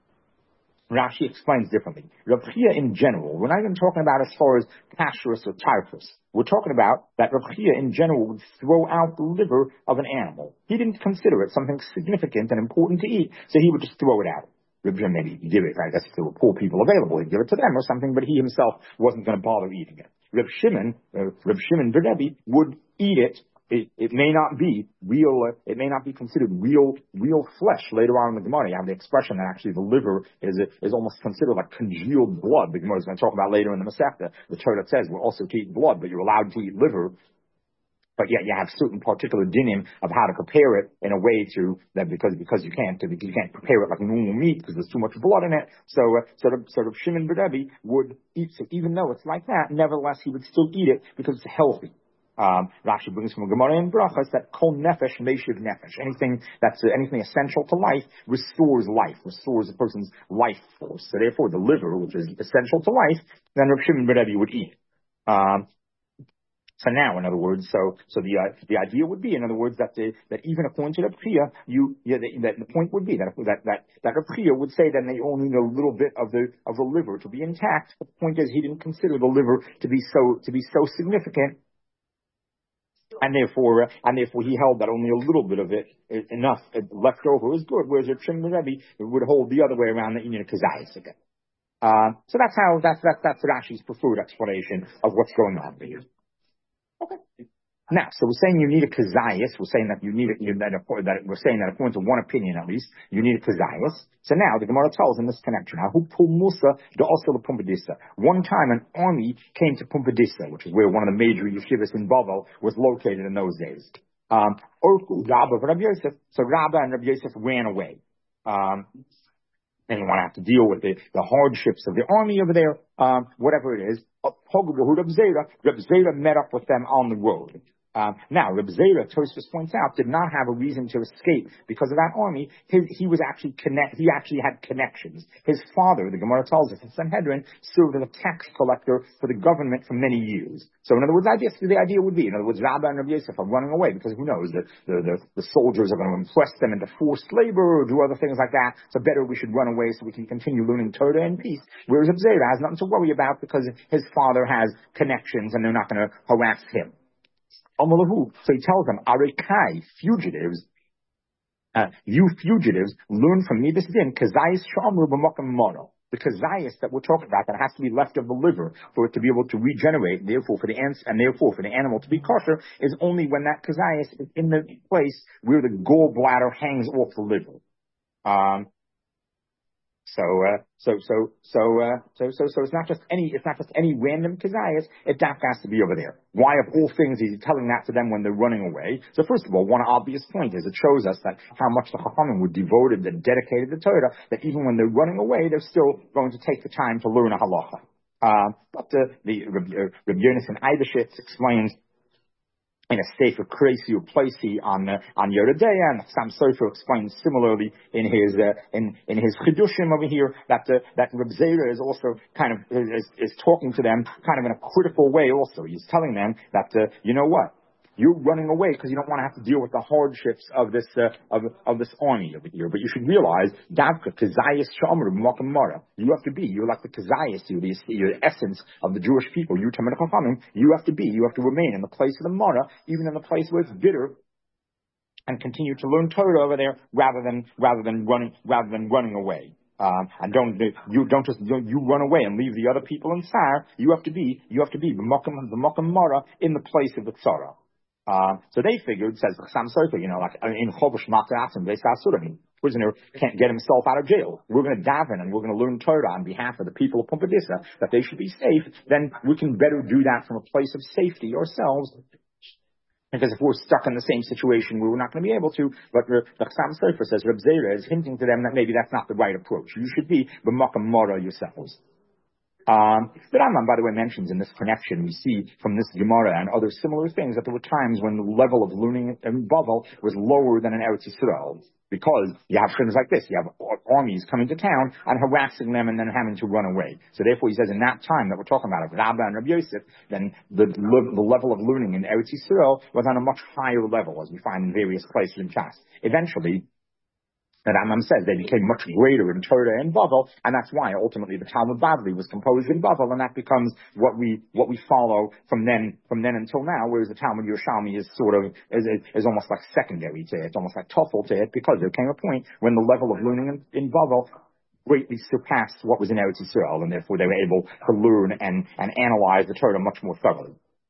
Rashi explains differently. Rav Chia in general, we're not even talking about as far as kashrus or typhus. We're talking about that Rav Chia in general would throw out the liver of an animal. He didn't consider it something significant and important to eat, so he would just throw it out. Rav Chia maybe he did it, I guess if there were poor people available, he'd give it to them or something, but he himself wasn't going to bother eating it. Rav Shimon, uh, Rav Shimon ben Rebbe would eat it. It, it may not be real, uh, it may not be considered real, real flesh. Later on in the Gemara, you have the expression that actually the liver is, is almost considered like congealed blood. The Gemara is going to talk about later in the Masechta. The Torah says we're also to eat blood, but you're allowed to eat liver. But yet you have certain particular dinim of how to prepare it in a way to, that because, because you can't, you can't prepare it like normal meat because there's too much blood in it. So, uh, sort of, sort of Shimon ben Rebbe would eat it, even though it's like that, nevertheless he would still eat it because it's healthy. Um, Rashi brings from a Gemara in Brachas that kol nefesh meishiv nefesh. Anything that's uh, anything essential to life restores life, restores a person's life force. So therefore, the liver, which is essential to life, then Rav Shimon ben Rebbe would eat. Um, so now, in other words, so so the uh, the idea would be, in other words, that the, that even according to the Priya, you yeah, the, that the point would be that that that that the Priya would say that they only need a little bit of the of the liver to be intact. But the point is, he didn't consider the liver to be so to be so significant. And therefore, uh, and therefore, he held that only a little bit of it, enough left over, was good. Whereas Reb Shimon ben Rebbe would hold the other way around, that you need a kazayas again. Um, so that's how, that's, that's, that's Rashi's preferred explanation of what's going on here. Okay. Now, so we're saying you need a kazayas. We're saying that you need a, you, that, that we're saying that according to one opinion at least, you need a kazayas. So now the Gemara tells in this connection, one time an army came to Pumbedisa, which is where one of the major yeshivas in Bavel was located in those days. Um, Rabba Rabbi Yosef. So Rabba and Rabbi Yosef ran away. Um, and you want to have to deal with the, the hardships of the army over there, um, whatever it is. Reb Zera met up with them on the road. Um, now, Reb Zera, Tosfos points out, did not have a reason to escape because of that army. His, he was actually connect. He actually had connections. His father, the Gemara tells us in Sanhedrin, served as a tax collector for the government for many years. So, in other words, I guess the idea would be, in other words, Rabba and Rabbi Yosef are running away because who knows, the, the, the, the soldiers are going to impress them into forced labor or do other things like that. So, better we should run away so we can continue learning Torah in peace. Whereas Reb Zera has nothing to worry about because his father has connections and they're not going to harass him. So he tells them, Arekai, fugitives, uh, you fugitives, learn from me this din, kazayis shamru b'makam moro. The kazayis that we're talking about, that has to be left of the liver for it to be able to regenerate, therefore for the ants, and therefore for the animal to be kosher, is only when that kazayis is in the place where the gallbladder hangs off the liver. Um, So, uh, so, so, so, uh, so, so, so it's not just any, it's not just any random kazayas. It has to be over there. Why, of all things, is he telling that to them when they're running away? So, first of all, one obvious point is it shows us that how much the Chachamim were devoted and dedicated to Torah, that even when they're running away, they're still going to take the time to learn a halacha. Uh, but the, the Rabbi Yonasan Eibeshitz explains in a Sefer Kresi or Plesi on uh, on Yeridea, and Sam Sofer explains similarly in his uh, in in his Chidushim over here that uh, that Reb Zera is also kind of is, is talking to them kind of in a critical way. Also, he's telling them that uh, you know what. You're running away because you don't want to have to deal with the hardships of this uh, of of this army over here. But you should realize, Davka Kazayas Shomer Makamara. You have to be. You're like the Kazayas. You're the, you're the essence of the Jewish people. You Talmidei Chachamim. You have to be. You have to remain in the place of the Mara, even in the place where it's bitter, and continue to learn Torah over there, rather than rather than running rather than running away. Um, and don't you don't just don't, you run away and leave the other people in Sar. You have to be. You have to be the Makam the Makamara in the place of the Tzara. Uh, so they figured, says Sam Sofer, you know, like in Chobosh Matasim, they say, prisoner can't get himself out of jail. We're going to daven and we're going to learn Torah on behalf of the people of Pumbedisa, that they should be safe. Then we can better do that from a place of safety ourselves. Because if we're stuck in the same situation, we're not going to be able to. But the Sam Sofer says, Reb Zera is hinting to them that maybe that's not the right approach. You should be b'makam mora yourselves. Um, the Rambam, by the way, mentions in this connection, we see from this Gemara and other similar things that there were times when the level of learning in Bavel was lower than in Eretz Yisrael. Because you have things like this. You have armies coming to town and harassing them and then having to run away. So therefore, he says in that time that we're talking about, of Rabba and Rabbi Yosef, then the, the level of learning in Eretz Yisrael was on a much higher level, as we find in various places in Shas. Eventually, the Rambam says they became much greater in Torah and Bavel, and that's why ultimately the Talmud Bavli was composed in Bavel, and that becomes what we what we follow from then from then until now. Whereas the Talmud Yerushalmi is sort of is, is almost like secondary to it, it's almost like Toffel to it, because there came a point when the level of learning in, in Bavel greatly surpassed what was in Eretz Yisrael, and therefore they were able to learn and and analyze the Torah much more thoroughly.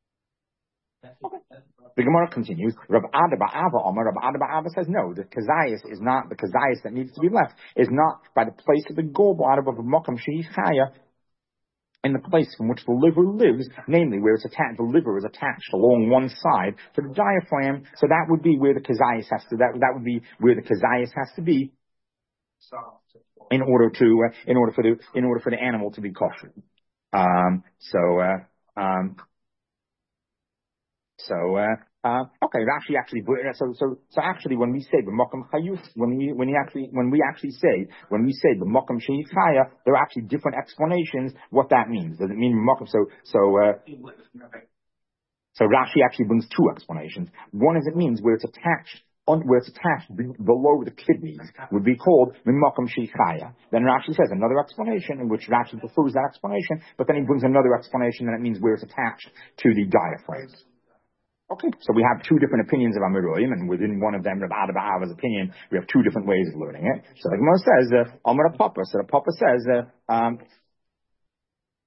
Okay. The Gemara continues. Rav Ada Ba'ava Omer. Rav Ada Ba'ava says no. The kazayas is not the kazayas that needs to be left. Is not by the place of the gallbladder of a makam shehi chaya, in the place from which the liver lives, namely where it's attached. The liver is attached along one side to the diaphragm. So that would be where the kazayas has to. That that would be where the kazayas has to be. In order to, uh, in order for the, in order for the animal to be kosher. Um. So. Uh, um. So, uh, uh, okay, Rashi actually, so, so, so actually when we say b'makam chayuf, when we, when we actually, when we actually say, when we say b'makam shehi chaya, there are actually different explanations what that means. Does it mean b'makam? So, so, uh, so Rashi actually brings two explanations. One is it means where it's attached, on, where it's attached b- below the kidneys would be called b'makam shehi chaya. Then Rashi says another explanation in which Rashi prefers that explanation, but then he brings another explanation that it means where it's attached to the diaphragm. Okay, so we have two different opinions of Amiroyim, and within one of them, Rav Ada Ba'ava's opinion, we have two different ways of learning it. So the Gemara says, uh, Amar Papa, so the Papa says, uh, um,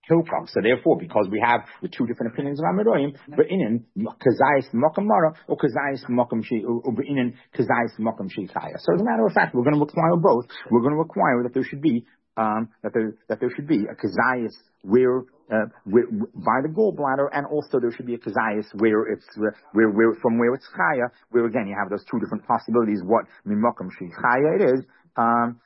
Hilkach. So therefore, because we have the two different opinions of Amoraim, Be'inin Kazayis Mokum Mara or Kazayis Mokum Shi or Be'inin Kazayis Mokum Shi Chaya. So as a matter of fact, we're going to require both. We're going to require that there should be um, that there that there should be a Kazayis where, uh, where by the gallbladder, and also there should be a Kazayis where it's where, where where from where it's Chaya, where again you have those two different possibilities. What Mimokum Shi Chaya it is. Um,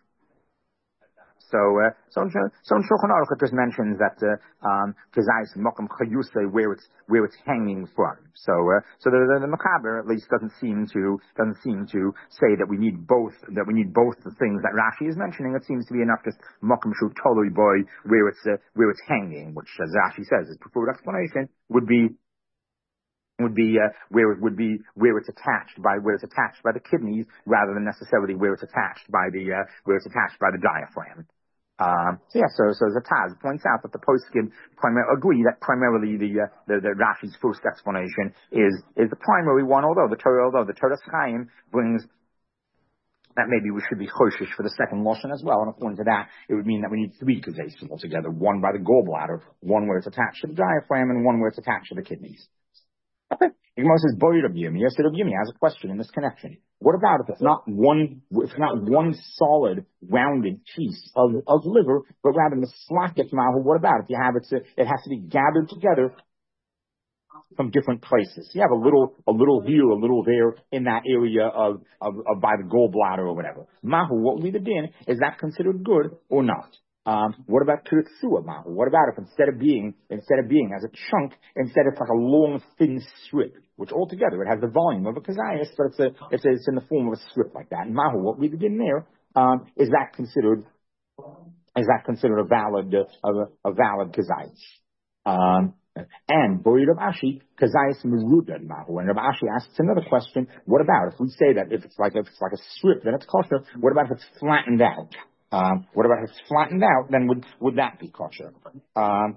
So, uh, so, so in Shulchan Aruch it just mentions that, uh, um, Kazayis Mokum Chayusei, where it's, where it's hanging from. So, uh, so the, the, the Mechaber at least doesn't seem to, doesn't seem to say that we need both, that we need both the things that Rashi is mentioning. It seems to be enough just Mokum Shu Tolui Boy, where it's, uh, where it's hanging, which, as Rashi says, his preferred explanation would be, would be uh, where it would be where it's attached by where it's attached by the kidneys rather than necessarily where it's attached by the uh, where it's attached by the diaphragm. Um, so yeah, so so the Taz points out that the poskim primar- agree that primarily the, uh, the the Rashi's first explanation is is the primary one. Although the Torah, although the Torah Chaim brings that maybe we should be choshish for the second lashon as well, and according to that, it would mean that we need three kazesim altogether: one by the gallbladder, one where it's attached to the diaphragm, and one where it's attached to the kidneys. Okay. Gemara says, Boy Rabbi Yirmi. Yes, Rabbi Yirmi has a question in this connection. What about if it's not one, if it's not one solid, rounded piece of, of liver, but rather the slacket mahu? What about if you have it? To, it has to be gathered together from different places. You have a little, a little here, a little there in that area of, of, of by the gallbladder or whatever. Mahu, what would be the din? Is that considered good or not? Um, what about Kiritsua Mahu? What about if instead of being, instead of being as a chunk, instead it's like a long, thin strip, which altogether it has the volume of a kazayas, but it's a, it's, a, it's in the form of a strip like that. And Mahu, what we begin there, um, is that considered, is that considered a valid, uh, a, a valid kazayas? Um, and Bori Rav Ashi, kazayas merudan Mahu. And Rav Ashi asks another question, what about if we say that if it's like, if it's like a strip, then it's kosher, what about if it's flattened out? Um, what about if it's flattened out? Then would would that be kosher? Um,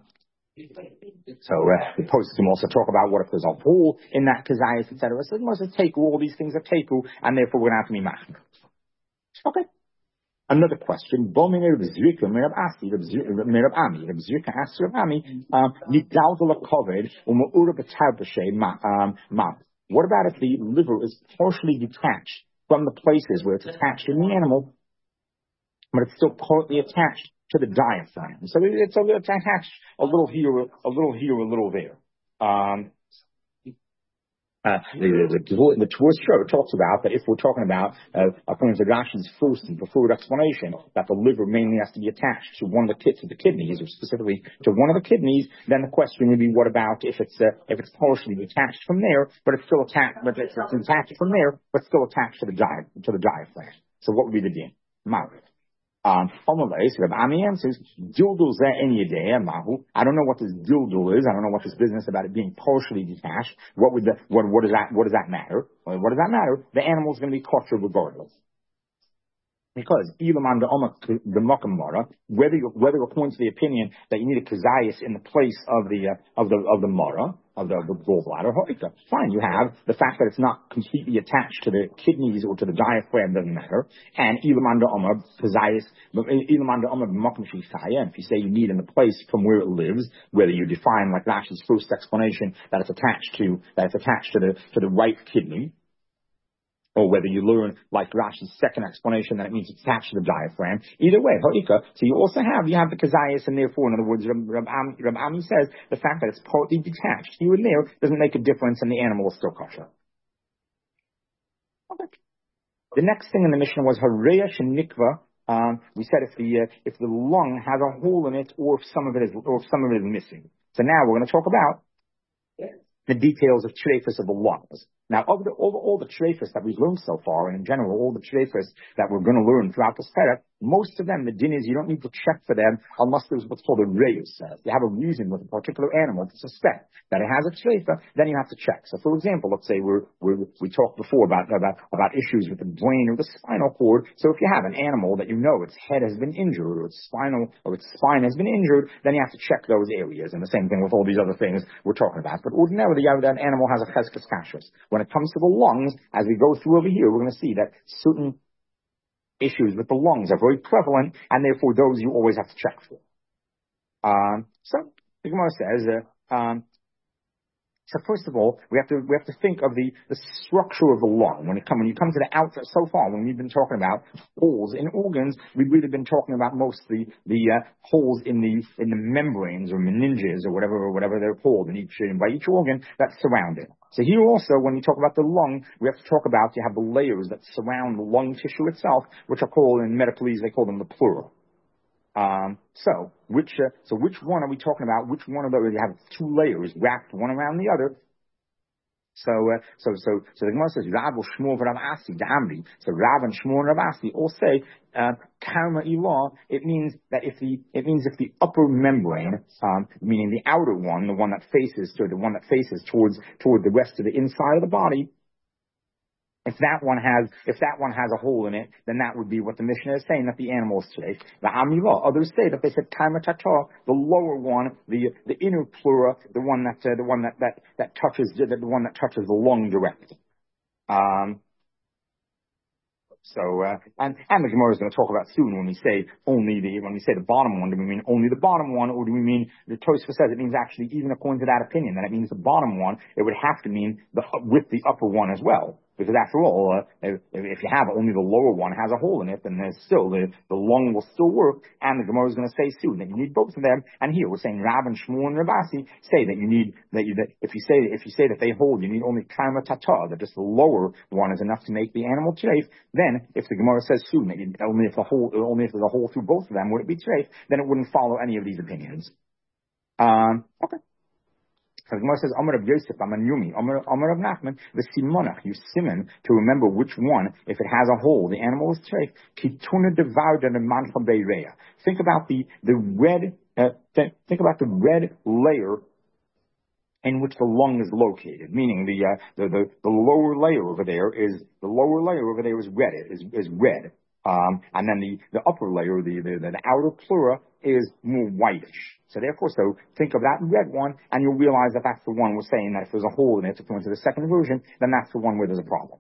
so uh, the post can also talk about what if there's a hole in that kazayas, et cetera. So it must take all these things are teku, and therefore we're going to have to be machmir. Okay. Another question. Bomine Reb Zrika Merab Asi Merab Ami Reb Zrika asks Reb Ami Nidaldala Koved Umura B'Tarbashe Ma. What about if the liver is partially detached from the places where it's attached in the animal, but it's still partly attached to the diaphragm? So it's, a, it's attached a little here, a little here, a little there. Um, uh, the, the, the, the Tavur show talks about that if we're talking about, uh, according to Rashi's first and preferred explanation, that the liver mainly has to be attached to one of the kits of the kidneys, or specifically to one of the kidneys, then the question would be, what about if it's uh, if it's partially detached from there, but it's still attached, but it's, it's attached from there, but still attached to the di- to the diaphragm? So what would be the din? Ma'ariv. Um, Rabbi Ami answers, Dildul zeh en yedei mahu. I don't know what this dildul is. I don't know what this business about it being partially detached. What would the, what, what does that, what does that matter? Well, what does that matter? The animal's going to be kosher regardless. Because Ilaman the Mokamara, whether you, whether according to the opinion that you need a kazayas in the place of the uh, of the of the mara of the, the gallbladder, fine. You have the fact that it's not completely attached to the kidneys or to the diaphragm, doesn't matter. And Ilaman the Omar kazayas, Ilaman the Omar Mokum Shishaya. And if you say you need in the place from where it lives, whether you define like Rashi's first explanation that it's attached to that it's attached to the to the right kidney, or whether you learn, like Rashi's second explanation, that it means it's attached to the diaphragm. Either way, ha'ika. So you also have, you have the kazayas, and therefore, in other words, Rab Ami, Rab Ami says the fact that it's partly detached here and there doesn't make a difference, and the animal is still kosher. Okay. The next thing in the Mishnah was hareya shenikva. Um, we said if the uh, if the lung has a hole in it, or if some of it is, or if some of it is missing. So now we're going to talk about the details of trephus of the lungs. Now, of the, all, the, all the trephus that we've learned so far, and in general, all the trephus that we're going to learn throughout this parak, most of them, the din is you don't need to check for them unless there's what's called a reus. Uh, you have a reason with a particular animal to suspect that it has a treifa, then you have to check. So, for example, let's say we're, we're, we talked before about, about, about issues with the brain or the spinal cord. So if you have an animal that you know its head has been injured, or its spinal, or its spine has been injured, then you have to check those areas. And the same thing with all these other things we're talking about. But ordinarily, that animal has a cheskas kashrus. When it comes to the lungs, as we go through over here, we're going to see that certain issues with the lungs are very prevalent, and therefore those you always have to check for. Um, so The Gemara says, uh, um, so first of all, we have to we have to think of the, the structure of the lung. When it come when you come to the outside, so far when we've been talking about holes in organs, we've really been talking about mostly the uh, holes in the in the membranes or meninges or whatever or whatever they're called in each by each organ that surround it. So here also, when we talk about the lung, we have to talk about you have the layers that surround the lung tissue itself, which are called in medicalese they call them the pleura. Um, so which uh, so which one are we talking about? Which one of those? You have two layers wrapped one around the other. So uh, so so so the Gemara says Rav Shmuel Rav Asi Damri. So Rav and Shmuel and Rav Asi all say uh, karma ilah. It means that if the it means if the upper membrane, um, meaning the outer one, the one that faces to the one that faces towards toward the rest of the inside of the body. If that one has, if that one has a hole in it, then that would be what the Mishnah is saying, that the animal is safe. The Amilah, others say that they said Kaima Tata, the lower one, the the inner pleura, the one that uh, the one that, that that touches the, the one that touches the lung directly. Um, so uh, and and the Gemara is going to talk about soon when we say only the when we say the bottom one, do we mean only the bottom one, or do we mean the Tosfos says it means actually even according to that opinion that it means the bottom one, it would have to mean the with the upper one as well. Because after all, uh, if, if you have only the lower one has a hole in it, then there's still the, the lung will still work. And the Gemara is going to say soon that you need both of them. And here we're saying Rav and Shmuel and Rabasi say that you need that you that if you say if you say that they hold, you need only karma tata, that just the lower one is enough to make the animal treif. Then if the Gemara says soon that you, only if the hole only if there's a hole through both of them would it be treif, then it wouldn't follow any of these opinions. Um, okay. So the Gemara says, Amar of Yosef, Amar Yumi, Amar of Nachman, the Simonach, you simon to remember which one, if it has a hole, the animal is treif, kituna devoured and mancha beireya. Think about the, the red, uh, th- think about the red layer in which the lung is located, meaning the, uh, the, the, the lower layer over there is, the lower layer over there is red, is, is red. Um, and then the, the upper layer, the, the, the outer pleura is more whitish. So therefore, so think of that red one, and you'll realize that that's the one we're saying that if there's a hole in it, if we went to the second version, then that's the one where there's a problem.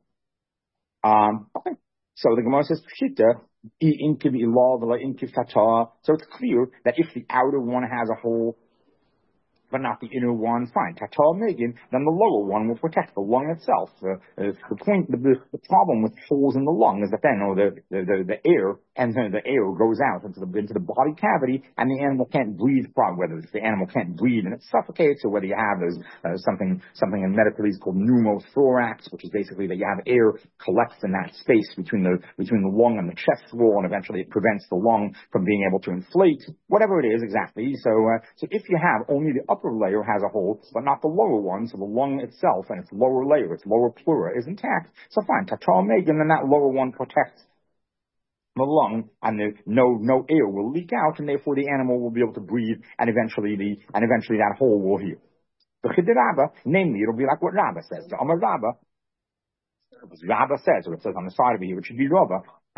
Um, okay. So the Gemara says, Pshita, inkiv ilah v'la inkiv tata. So it's clear that if the outer one has a hole, but not the inner one, fine. Tata Megan, then the lower one will protect the lung itself. Uh, uh, the point, the, the problem with holes in the lung is that then, oh, the, the, the, the air, and then the air goes out into the, into the body cavity, and the animal can't breathe properly, whether it's the animal can't breathe and it suffocates, or whether you have those, uh, something, something in medicalese called pneumothorax, which is basically that you have air collects in that space between the, between the lung and the chest wall, and eventually it prevents the lung from being able to inflate, whatever it is exactly. So, uh, so if you have only the upper layer has a hole, but not the lower one, so the lung itself and its lower layer, its lower pleura is intact, so fine, tata megan, then that lower one protects the lung, and the, no no air will leak out, and therefore the animal will be able to breathe, and eventually the and eventually that hole will heal. The Chidei, namely, it'll be like what Rabbah says. So Amar Rabbah, Rabbah says, or it says on the side of it here, it should be Rabbah.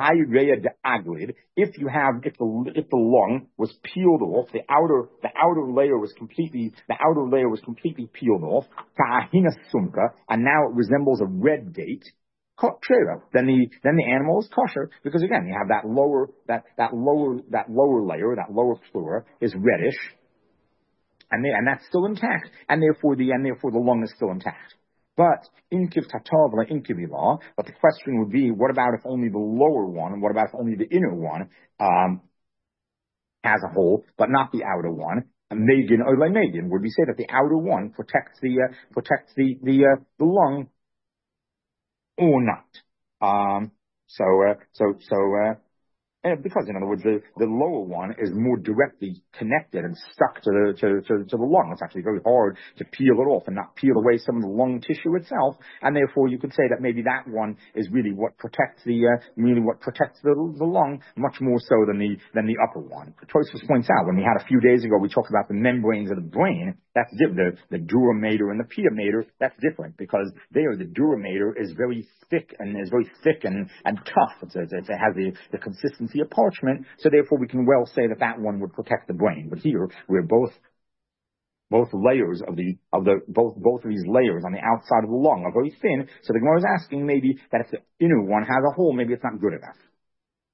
If you have, if the if the lung was peeled off, the outer the outer layer was completely the outer layer was completely peeled off, and now it resembles a red date. Then the then the animal is kosher, because again you have that lower that that lower that lower layer, that lower pleura is reddish, and they, and that's still intact, and therefore the and therefore the lung is still intact. But inkiv tatav la inkiv ilah. But the question would be, what about if only the lower one, and what about if only the inner one um, has a hole, but not the outer one? And Megan or like Megan, would we say that the outer one protects the uh, protects the the uh, the lung or not? Um, so uh, so so. Uh, And because, in other words, the, the lower one is more directly connected and stuck to the to, to, to the lung. It's actually very hard to peel it off and not peel away some of the lung tissue itself. And therefore, you could say that maybe that one is really what protects the uh, really what protects the, the lung much more so than the than the upper one. Tosfos points out, when we had a few days ago, we talked about the membranes of the brain. That's different. The, the dura mater and the pia mater, that's different, because there the dura mater is very thick and is very thick and, and tough. It's, it's, it has the, the consistency of parchment, so therefore we can well say that that one would protect the brain. But here, we're both both layers of the of the both both of these layers on the outside of the lung are very thin. So the Gemara is asking maybe that if the inner one has a hole, maybe it's not good enough.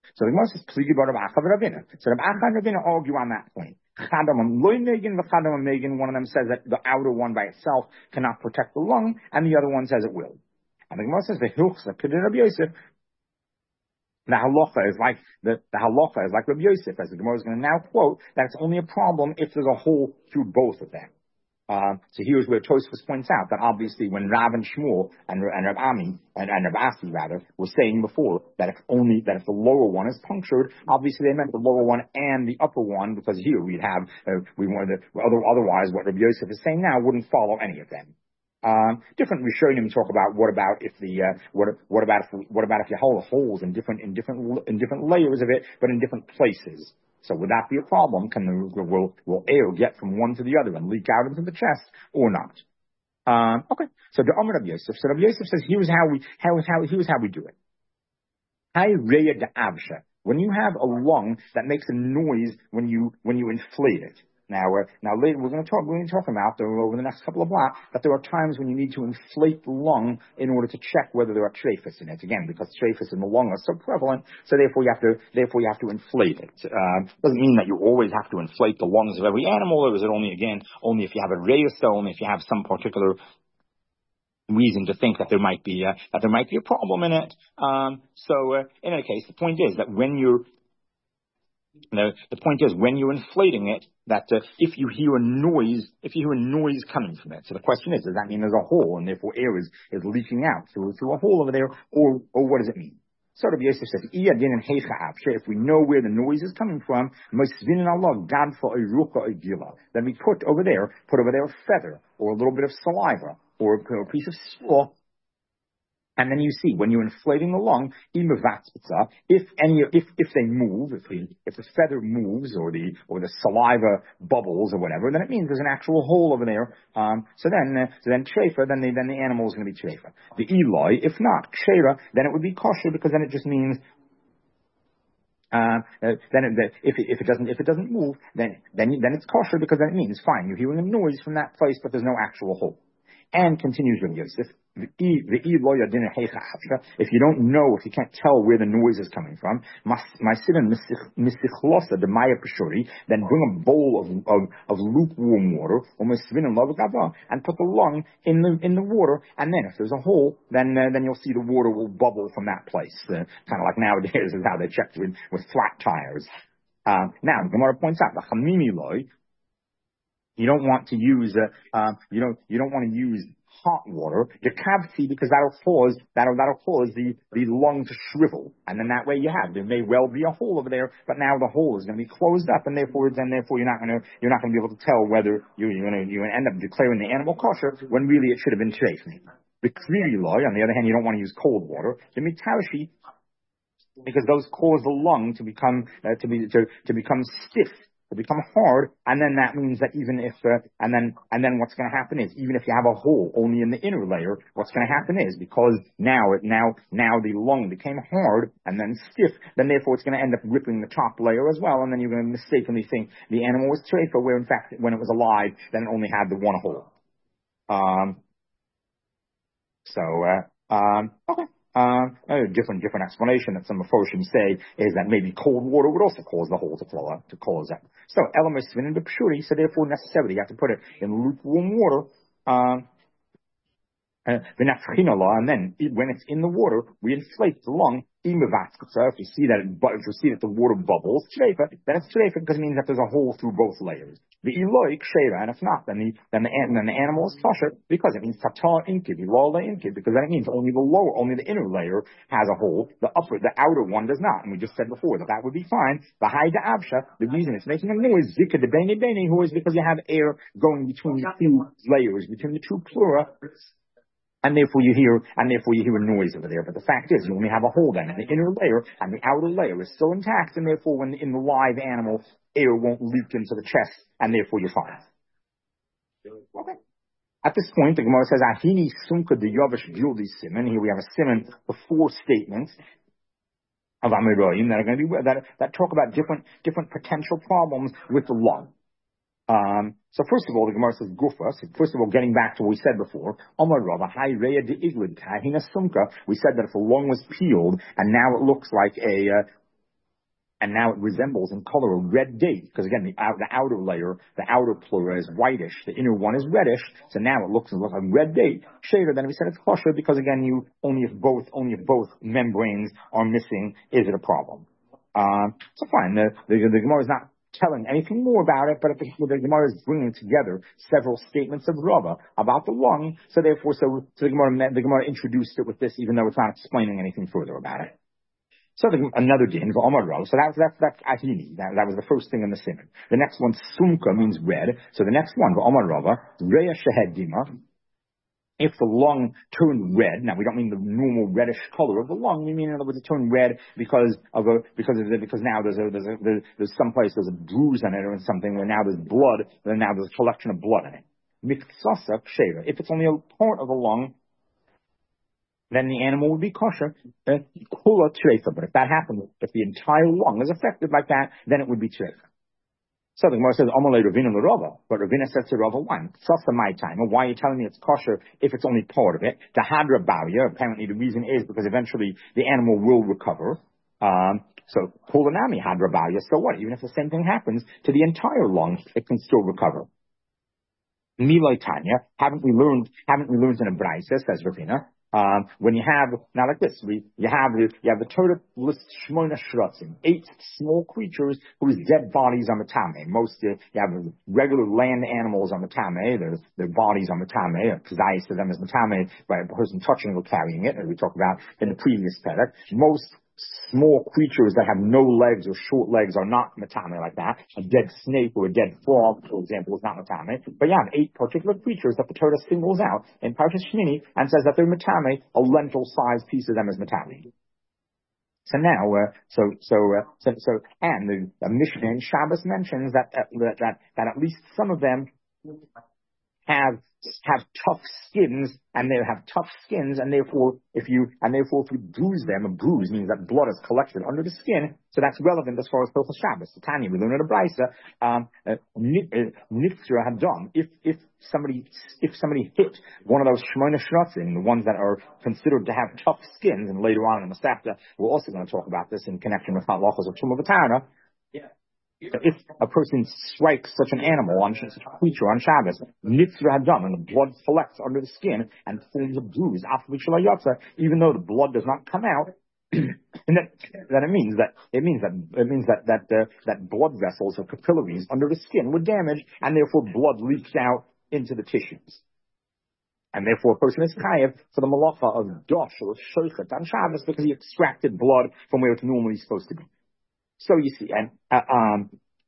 So the Gemara says, Pligi bar Rav Acha v'Ravina. So Rav Acha and Ravina argue on that point. Chadam loy megan v'chadam megan. One of them says that the outer one by itself cannot protect the lung, and the other one says it will. And the Gemara says the hilchsa kedin Rabbi Yosef. The halacha is like the, the halacha is like Rabbi Yosef, as the Gemara is going to now quote, that it's only a problem if there's a hole through both of them. Uh, so here's where Tosfos points out that obviously when Rav and Shmuel and, and Rav Ami and, and Rav Asi rather were saying before that if only that if the lower one is punctured, obviously they meant the lower one and the upper one, because here we'd have uh, we wanted to, other, otherwise what Rabbi Yosef is saying now wouldn't follow any of them. Um, different Rishonim talk about what about if the uh, what what about if what about if you hold holes in different in different in different layers of it, but in different places. So would that be a problem? Can the will will air get from one to the other and leak out into the chest or not? Um, okay. So the Amar Rabbi Yosef. So Rabbi Yosef says here's how we how how here's how we do it. Hay reya de avsha. When you have a lung that makes a noise when you when you inflate it. Now, uh, now later we're going to talk. We're going to talk about there, over the next couple of blocks that there are times when you need to inflate the lung in order to check whether there are trephis in it. Again, because trephis in the lung are so prevalent, so therefore you have to therefore you have to inflate it. Uh, doesn't mean that you always have to inflate the lungs of every animal, or is it only again only if you have a reya stone, if you have some particular reason to think that there might be uh, that there might be a problem in it. Um, so uh, in any case, the point is that when you're The, the point is, when you're inflating it, that uh, if you hear a noise, if you hear a noise coming from it, so the question is, does that mean there's a hole and therefore air is, is leaking out through, through a hole over there, or, or what does it mean? So Rabbi Yosef says, if we know where the noise is coming from, then we put over there, put over there a feather, or a little bit of saliva, or a piece of straw. And then you see, when you're inflating the lung, if any, if, if they move, if the, if the feather moves, or the, or the saliva bubbles, or whatever, then it means there's an actual hole over there. Um, so then, uh, so then treifa, then the, then the animal is going to be treifa. The Eloi, if not kshera, then it would be kosher, because then it just means, uh, uh then it, if it, if it doesn't, if it doesn't move, then, then, then it's kosher, because then it means, fine, you're hearing a noise from that place, but there's no actual hole. And continues with Yosef, if you don't know, if you can't tell where the noise is coming from, then bring a bowl of, of, of lukewarm water, and put the lung in the in the water, and then if there's a hole, then uh, then you'll see the water will bubble from that place. Uh, kind of like nowadays is how they check with, with flat tires. Uh, now, Gemara points out, the chamimi loy, you don't want to use, uh, uh, you don't, you don't want to use hot water, your cavity, because that'll cause, that'll, that'll cause the, the lung to shrivel. And then that way you have, there may well be a hole over there, but now the hole is going to be closed up, and therefore, then therefore you're not going to, you're not going to be able to tell whether you, you're going to, you're going to end up declaring the animal kosher, when really it should have been treif. The clearly law, on the other hand, you don't want to use cold water. The mitarashi, because those cause the lung to become, uh, to be, to, to become stiff, to become hard, and then that means that even if, uh, and then, and then what's going to happen is, even if you have a hole only in the inner layer, what's going to happen is, because now it, now, now the lung became hard and then stiff, then therefore it's going to end up ripping the top layer as well, and then you're going to mistakenly think the animal was treifa, where in fact, when it was alive, then it only had the one hole. Um, so, uh, um, okay. Um, a different, different explanation that some Mephoshim say is that maybe cold water would also cause the hole to flow up, to close up. So, elements in the pshuri, so therefore necessarily you have to put it in lukewarm water, um, uh, and then when it's in the water, we inflate the lung. So if you see that it, if you see that the water bubbles, treifa, then it's treifa, because it means that there's a hole through both layers. The Eloi kshera, and if not, then the then the then the animal is kosher, because it means tatar inkid, ilala inkid, because then it means only the lower, only the inner layer has a hole, the upper, the outer one does not. And we just said before that that would be fine. The haida avsha, the reason it's making a noise, zika de bene bene, who is because you have air going between the two layers, between the two plura. And therefore you hear, and therefore you hear a noise over there. But the fact is, you only have a hole then, and the inner layer and the outer layer is still intact, and therefore when in the live animal, air won't leak into the chest, and therefore you're fine. Okay. At this point, the Gemara says, Ahini sumka de yavish gildi siman. Here we have a siman, the four statements of Amiroyim that are going to be, that, that talk about different, different potential problems with the lung. Um, so first of all, the Gemara says gufa. So first of all, getting back to what we said before, Amar Rava Hai Reya de Iglid Kahina Sumka. We said that if a lung was peeled and now it looks like a uh, and now it resembles in color a red date, because again, the, out, the outer layer, the outer pleura is whitish, the inner one is reddish, so now it looks, it looks like red date, shader, then we said it's kosher, because again, you, only if both, only if both membranes are missing, is it a problem. Um, so fine, the, the, the Gemara is not telling anything more about it, but the, the Gemara is bringing together several statements of Rava about the lung, so therefore, so, so the Gemara, the Gemara introduced it with this, even though it's not explaining anything further about it. So the, another din, Omar Rav. So that, that's, that's ahini. That, that was the first thing in the simon. The next one, sumka, means red. So the next one, Omar Rava, reya shehed dima. If the lung turned red, now we don't mean the normal reddish color of the lung. We mean, in other words, it turned red because of a, because of the, because now there's a, there's a, there's, there's someplace there's a bruise on it or something where now there's blood, then now there's a collection of blood in it. Miktsasa sheva. If it's only a part of the lung, then the animal would be kosher. Uh, but if that happened, if the entire lung is affected like that, then it would be treifa. So the Gemara says, Amalei Ravina l'Rava, but Ravina says to Rava, one, Sasa my time. Why are you telling me it's kosher if it's only part of it? The Hadra Bauya, apparently the reason is because eventually the animal will recover. Um, so Kulanami Hadra Bauya, so what? Even if the same thing happens to the entire lung, it can still recover. Milai Tanya, haven't we learned, haven't we learned in a Braisa, says Ravina, Um, when you have, now like this, we, you have the, you have the Torah lists Shmona Shratzim, eight small creatures whose dead bodies are matame. Most, uh, you have regular land animals on matame, their, their bodies are matame, kazayis to them is matame by a person touching or carrying it, as we talked about in the previous parak. Most small creatures that have no legs or short legs are not matame like that. A dead snake or a dead frog, for example, is not matame. But you have eight particular creatures that the Torah singles out in Parshas Shmini and says that they're matame. A lentil-sized piece of them is matame. So now, uh, so so uh, so so, and the, the Mishnah in Shabbos mentions that uh, that that that at least some of them have have tough skins, and they have tough skins, and therefore, if you and therefore if you bruise them, a bruise means that blood is collected under the skin, so that's relevant as far as Hilchos Shabbos. The Tanya, we learn in the Braisa, um, niftra hadam. If if somebody if somebody hit one of those shmona shratzim, the ones that are considered to have tough skins, and later on in the Masechta, we're also going to talk about this in connection with halachos of Tumah V'Tana. So if a person strikes such an animal, on such a creature on Shabbos, nitzra hadam, and the blood collects under the skin and forms a bruise, even though the blood does not come out, and that, that it means that it means that it means that that uh, that blood vessels or capillaries under the skin were damaged, and therefore blood leaks out into the tissues. And therefore, a person is chayav for the malacha of dosh or shoichet on Shabbos because he extracted blood from where it's normally supposed to be. So you see, and uh, um,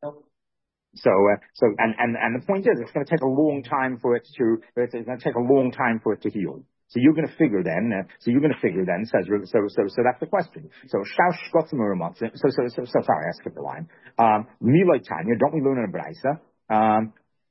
so uh, so and, and and the point is, it's going to take a long time for it to it's going to take a long time for it to heal. So you're going to figure then. Uh, so you're going to figure then. Says so so so that's the question. So shaush shkotzim u'ramat. So so so so sorry, I skipped the line. Um, Milay Tanya, don't we learn in a Braisa? Um,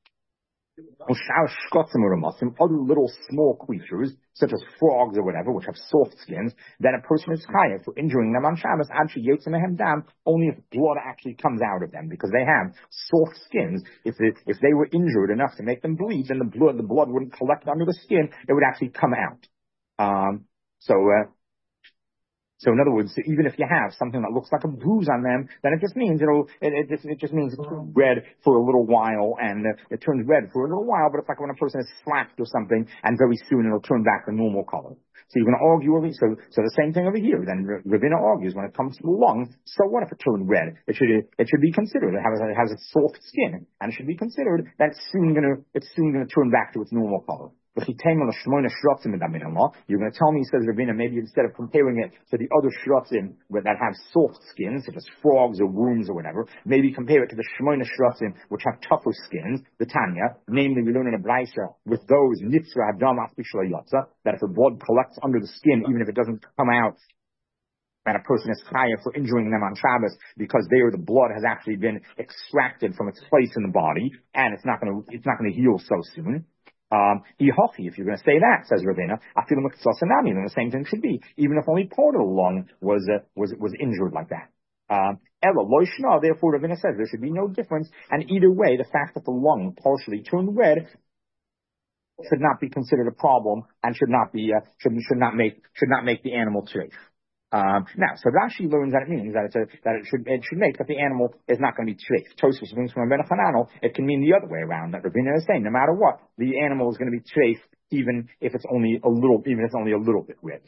other little small creatures, such as frogs or whatever, which have soft skins, then a person is chayav for injuring them on Shabbos, only if blood actually comes out of them, because they have soft skins. If they, if they were injured enough to make them bleed, then the blood, the blood wouldn't collect under the skin, it would actually come out. Um, so, uh, So in other words, even if you have something that looks like a bruise on them, then it just means it'll, it, it, just, it just means it's red for a little while, and uh, it turns red for a little while, but it's like when a person is slapped or something, and very soon it'll turn back to normal color. So you're going to argue over, so, so the same thing over here. Then Ravina argues when it comes to the lung, so what if it turned red? It should, it should be considered, it has, it has a soft skin, and it should be considered that it's soon going to, it's soon going to turn back to its normal color. You're going to tell me, says Ravina, maybe instead of comparing it to the other shratzim that have soft skins, such as frogs or worms or whatever, maybe compare it to the shmoina shratzim which have tougher skins, the Tanya, namely we learn in a Braisa, with those nitzra hadam afbishla yatza, that if the blood collects under the skin, even if it doesn't come out, and a person is chayav for injuring them on Shabbos because there the blood has actually been extracted from its place in the body, and it's not going to, it's not going to heal so soon. Um, if you're going to say that, says Ravina, I feel like then the same thing should be, even if only part of the lung was uh, was was injured like that. Um, Ella loishna, therefore Ravina says there should be no difference, and either way, the fact that the lung partially turned red should not be considered a problem, and should not be uh, should should not make should not make the animal treif. Um, now, so Rashi learns that it means that, it's a, that it should it should make that the animal is not going to be treif. Tosfos brings from Rabbeinu Hananel, it can mean the other way around. That Rabbeinu is saying, no matter what, the animal is going to be treif, even if it's only a little, even if it's only a little bit red.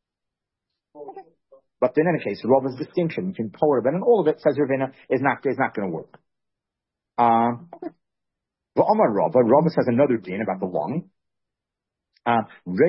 But in any case, Rava's distinction between Torah and all of it, says Rabbeinu, is not is not going to work. Um, the Amar Rava, Rava says another din about the lung. Uh,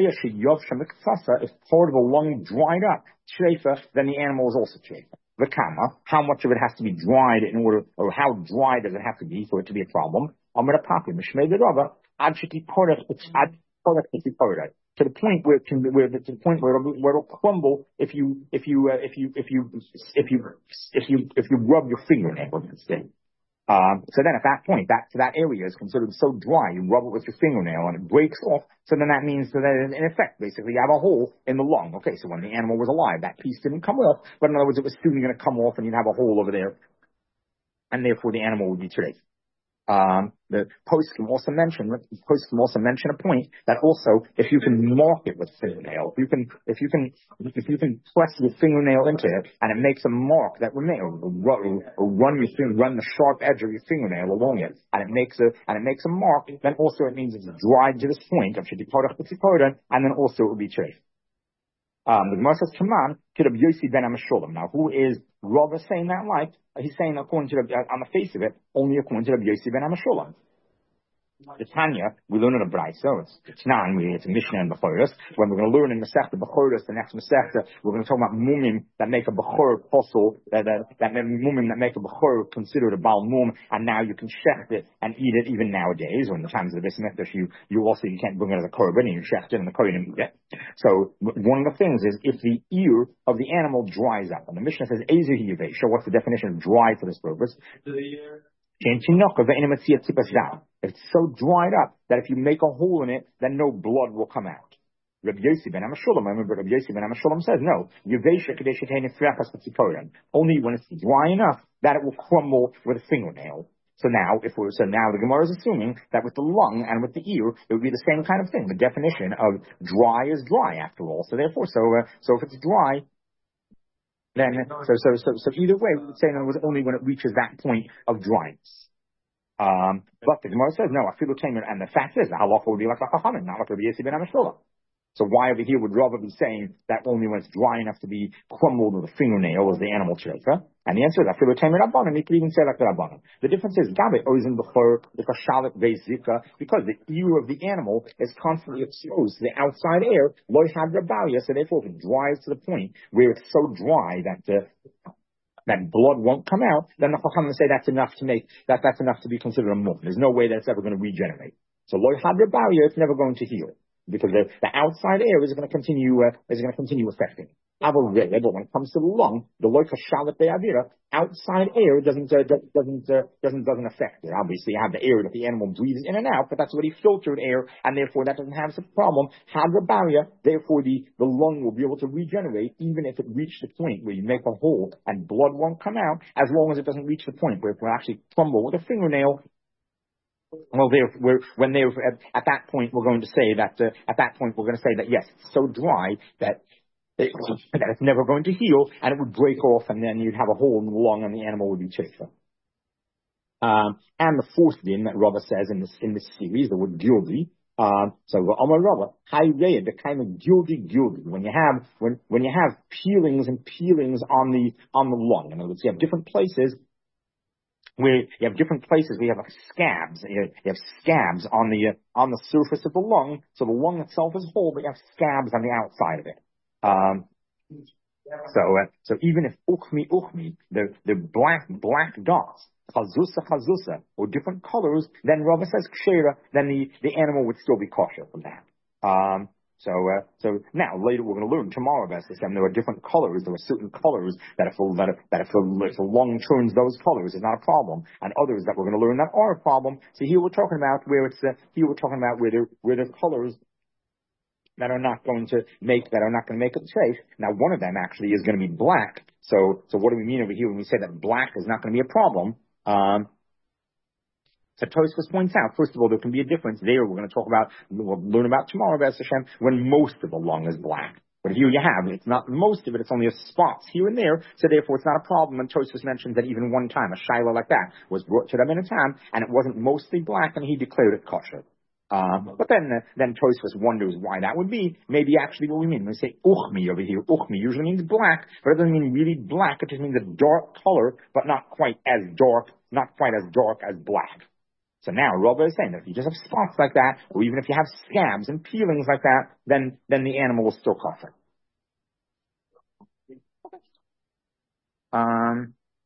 if part of the lung dried up, treifa, then the animal is also treifa. V'kama, how much of it has to be dried in order, or how dry does it have to be for it to be a problem? Amar Papi, Mishmei Rava, ad sheti porach, ad porach sheti porach. To the point where it can, where to the point where it'll, where it'll crumble if you if you uh, if you if you if you if you if you rub your fingernail instead. Um, so then at that point, that, that area is considered so dry, you rub it with your fingernail and it breaks off. So then that means that in effect, basically, you have a hole in the lung. Okay, so when the animal was alive, that piece didn't come off, but in other words, it was soon going to come off and you'd have a hole over there. And therefore the animal would be treif. Um, the poskim also mention, poskim also mention a point that also, if you can mark it with fingernail, if you can, if you can, if you can press your fingernail into it and it makes a mark that remains, or, or run your finger, run the sharp edge of your fingernail along it, and it makes a, and it makes a mark, then also it means it's dried to this point of shetiporach b'tzipoda, and then also it will be treif. Um, the Gemara says, Taman, could Rabbi Yossi ben Amashulam. Now, who is Rava saying that like? He's saying according to the, uh, on the face of it, only according to Rabbi Yossi ben Amashulam. The Tanya, we learn in a Brayso, it's, it's not, it's a Mishnah in Bechoros. When we're going to learn in Masechta Bechoros, the next Masechta, we're going to talk about mumim that make a Bechor possible, that, that, that mumim that make a Bechor considered a Baal Mum, and now you can shecht it and eat it even nowadays, or in the times of the Beis Mikdash, you, you also, you can't bring it as a korban, and you shecht it and the korban eat it. So, one of the things is, if the ear of the animal dries up, and the Mishnah says, Ezer Yivei, so what's the definition of dry for this purpose? The ear. If it's so dried up that if you make a hole in it, then no blood will come out. Rabbi Yossi ben Amashulam, I remember Rabbi Yossi ben Amashulam says, no, only when it's dry enough that it will crumble with a fingernail. So now, if we're, so now the Gemara is assuming that with the lung and with the ear, it would be the same kind of thing. The definition of dry is dry after all. So therefore, so, uh, so if it's dry, then, so, so, so, so either way, we would say that it was only when it reaches that point of dryness. Um, but the Gemara says, no, I feel the tamer, and the fact is, the halacha would be like a chachamim, not like Rabbi Yossi ben Amashulam. So why over here would Rava be saying that only when it's dry enough to be crumbled with a fingernail is the animal treifa? And the answer is, I feel the tamer rabbanim, you could even say like the rabbanim. The difference is, gabe oizen b'chor, l'kashalit ve'zika, because the ear of the animal is constantly exposed to the outside air, lo had rabalia, so therefore if it dries to the point where it's so dry that the that blood won't come out, then the Chachamim say that's enough to make, that that's enough to be considered a mum. There's no way that it's ever going to regenerate. So lo had rabalia, it's never going to heal. Because the, the outside air is going to continue, uh, is going to continue affecting. But when it comes to the lung, the loika shalat be'avira, outside air doesn't, uh, doesn't, uh, doesn't, doesn't affect it. Obviously, you have the air that the animal breathes in and out, but that's already filtered air, and therefore that doesn't have such a problem. Hadra barrier, therefore the, the lung will be able to regenerate, even if it reached the point where you make a hole and blood won't come out, as long as it doesn't reach the point where it will actually crumble with a fingernail. Well, they're, we're, when they're at, at that point, we're going to say that uh, at that point we're going to say that yes, it's so dry that it, that it's never going to heal, and it would break off, and then you'd have a hole in the lung, and the animal would be treifa. Um, and the fourth din that Rava says in this in this series, the word gildi. Um, so Amar Rava, hayreya, the kind of gildi gildi. When you have when when you have peelings and peelings on the on the lung, in other words, you have different places. Where you have different places, we have like scabs. You have scabs on the uh, on the surface of the lung, so the lung itself is whole, but you have scabs on the outside of it. Um, so, uh, so even if uchmi uchmi, the the black black dots, chazusa chazusa, or different colors, then Rava says kshera, then the the animal would still be kosher from that. Um, So, uh, so now later we're going to learn tomorrow about this. There are different colors. There are certain colors that if a, that if, that if a, if a lung turns those colors is not a problem, and others that we're going to learn that are a problem. So here we're talking about where it's uh, here we're talking about where there where there's colors that are not going to make that are not going to make it safe. Now one of them actually is going to be black. So, so what do we mean over here when we say that black is not going to be a problem? Um, So Tosfos points out, first of all, there can be a difference there. We're going to talk about, we'll learn about tomorrow, B'ez Hashem, when most of the lung is black. But here you have, it's not most of it, it's only a spots here and there, so therefore it's not a problem. And Tosfos mentions that even one time, a shiloh like that was brought to Rabbeinu Tam, and it wasn't mostly black, and he declared it kosher. Um, but then, uh, then Tosfos wonders why that would be. Maybe actually what we mean, when we say uchmi over here, uchmi usually means black, but it doesn't mean really black, it just means a dark color, but not quite as dark, not quite as dark as black. So now Rabbi is saying that if you just have spots like that, or even if you have scabs and peelings like that, then, then the animal will still kosher. Um,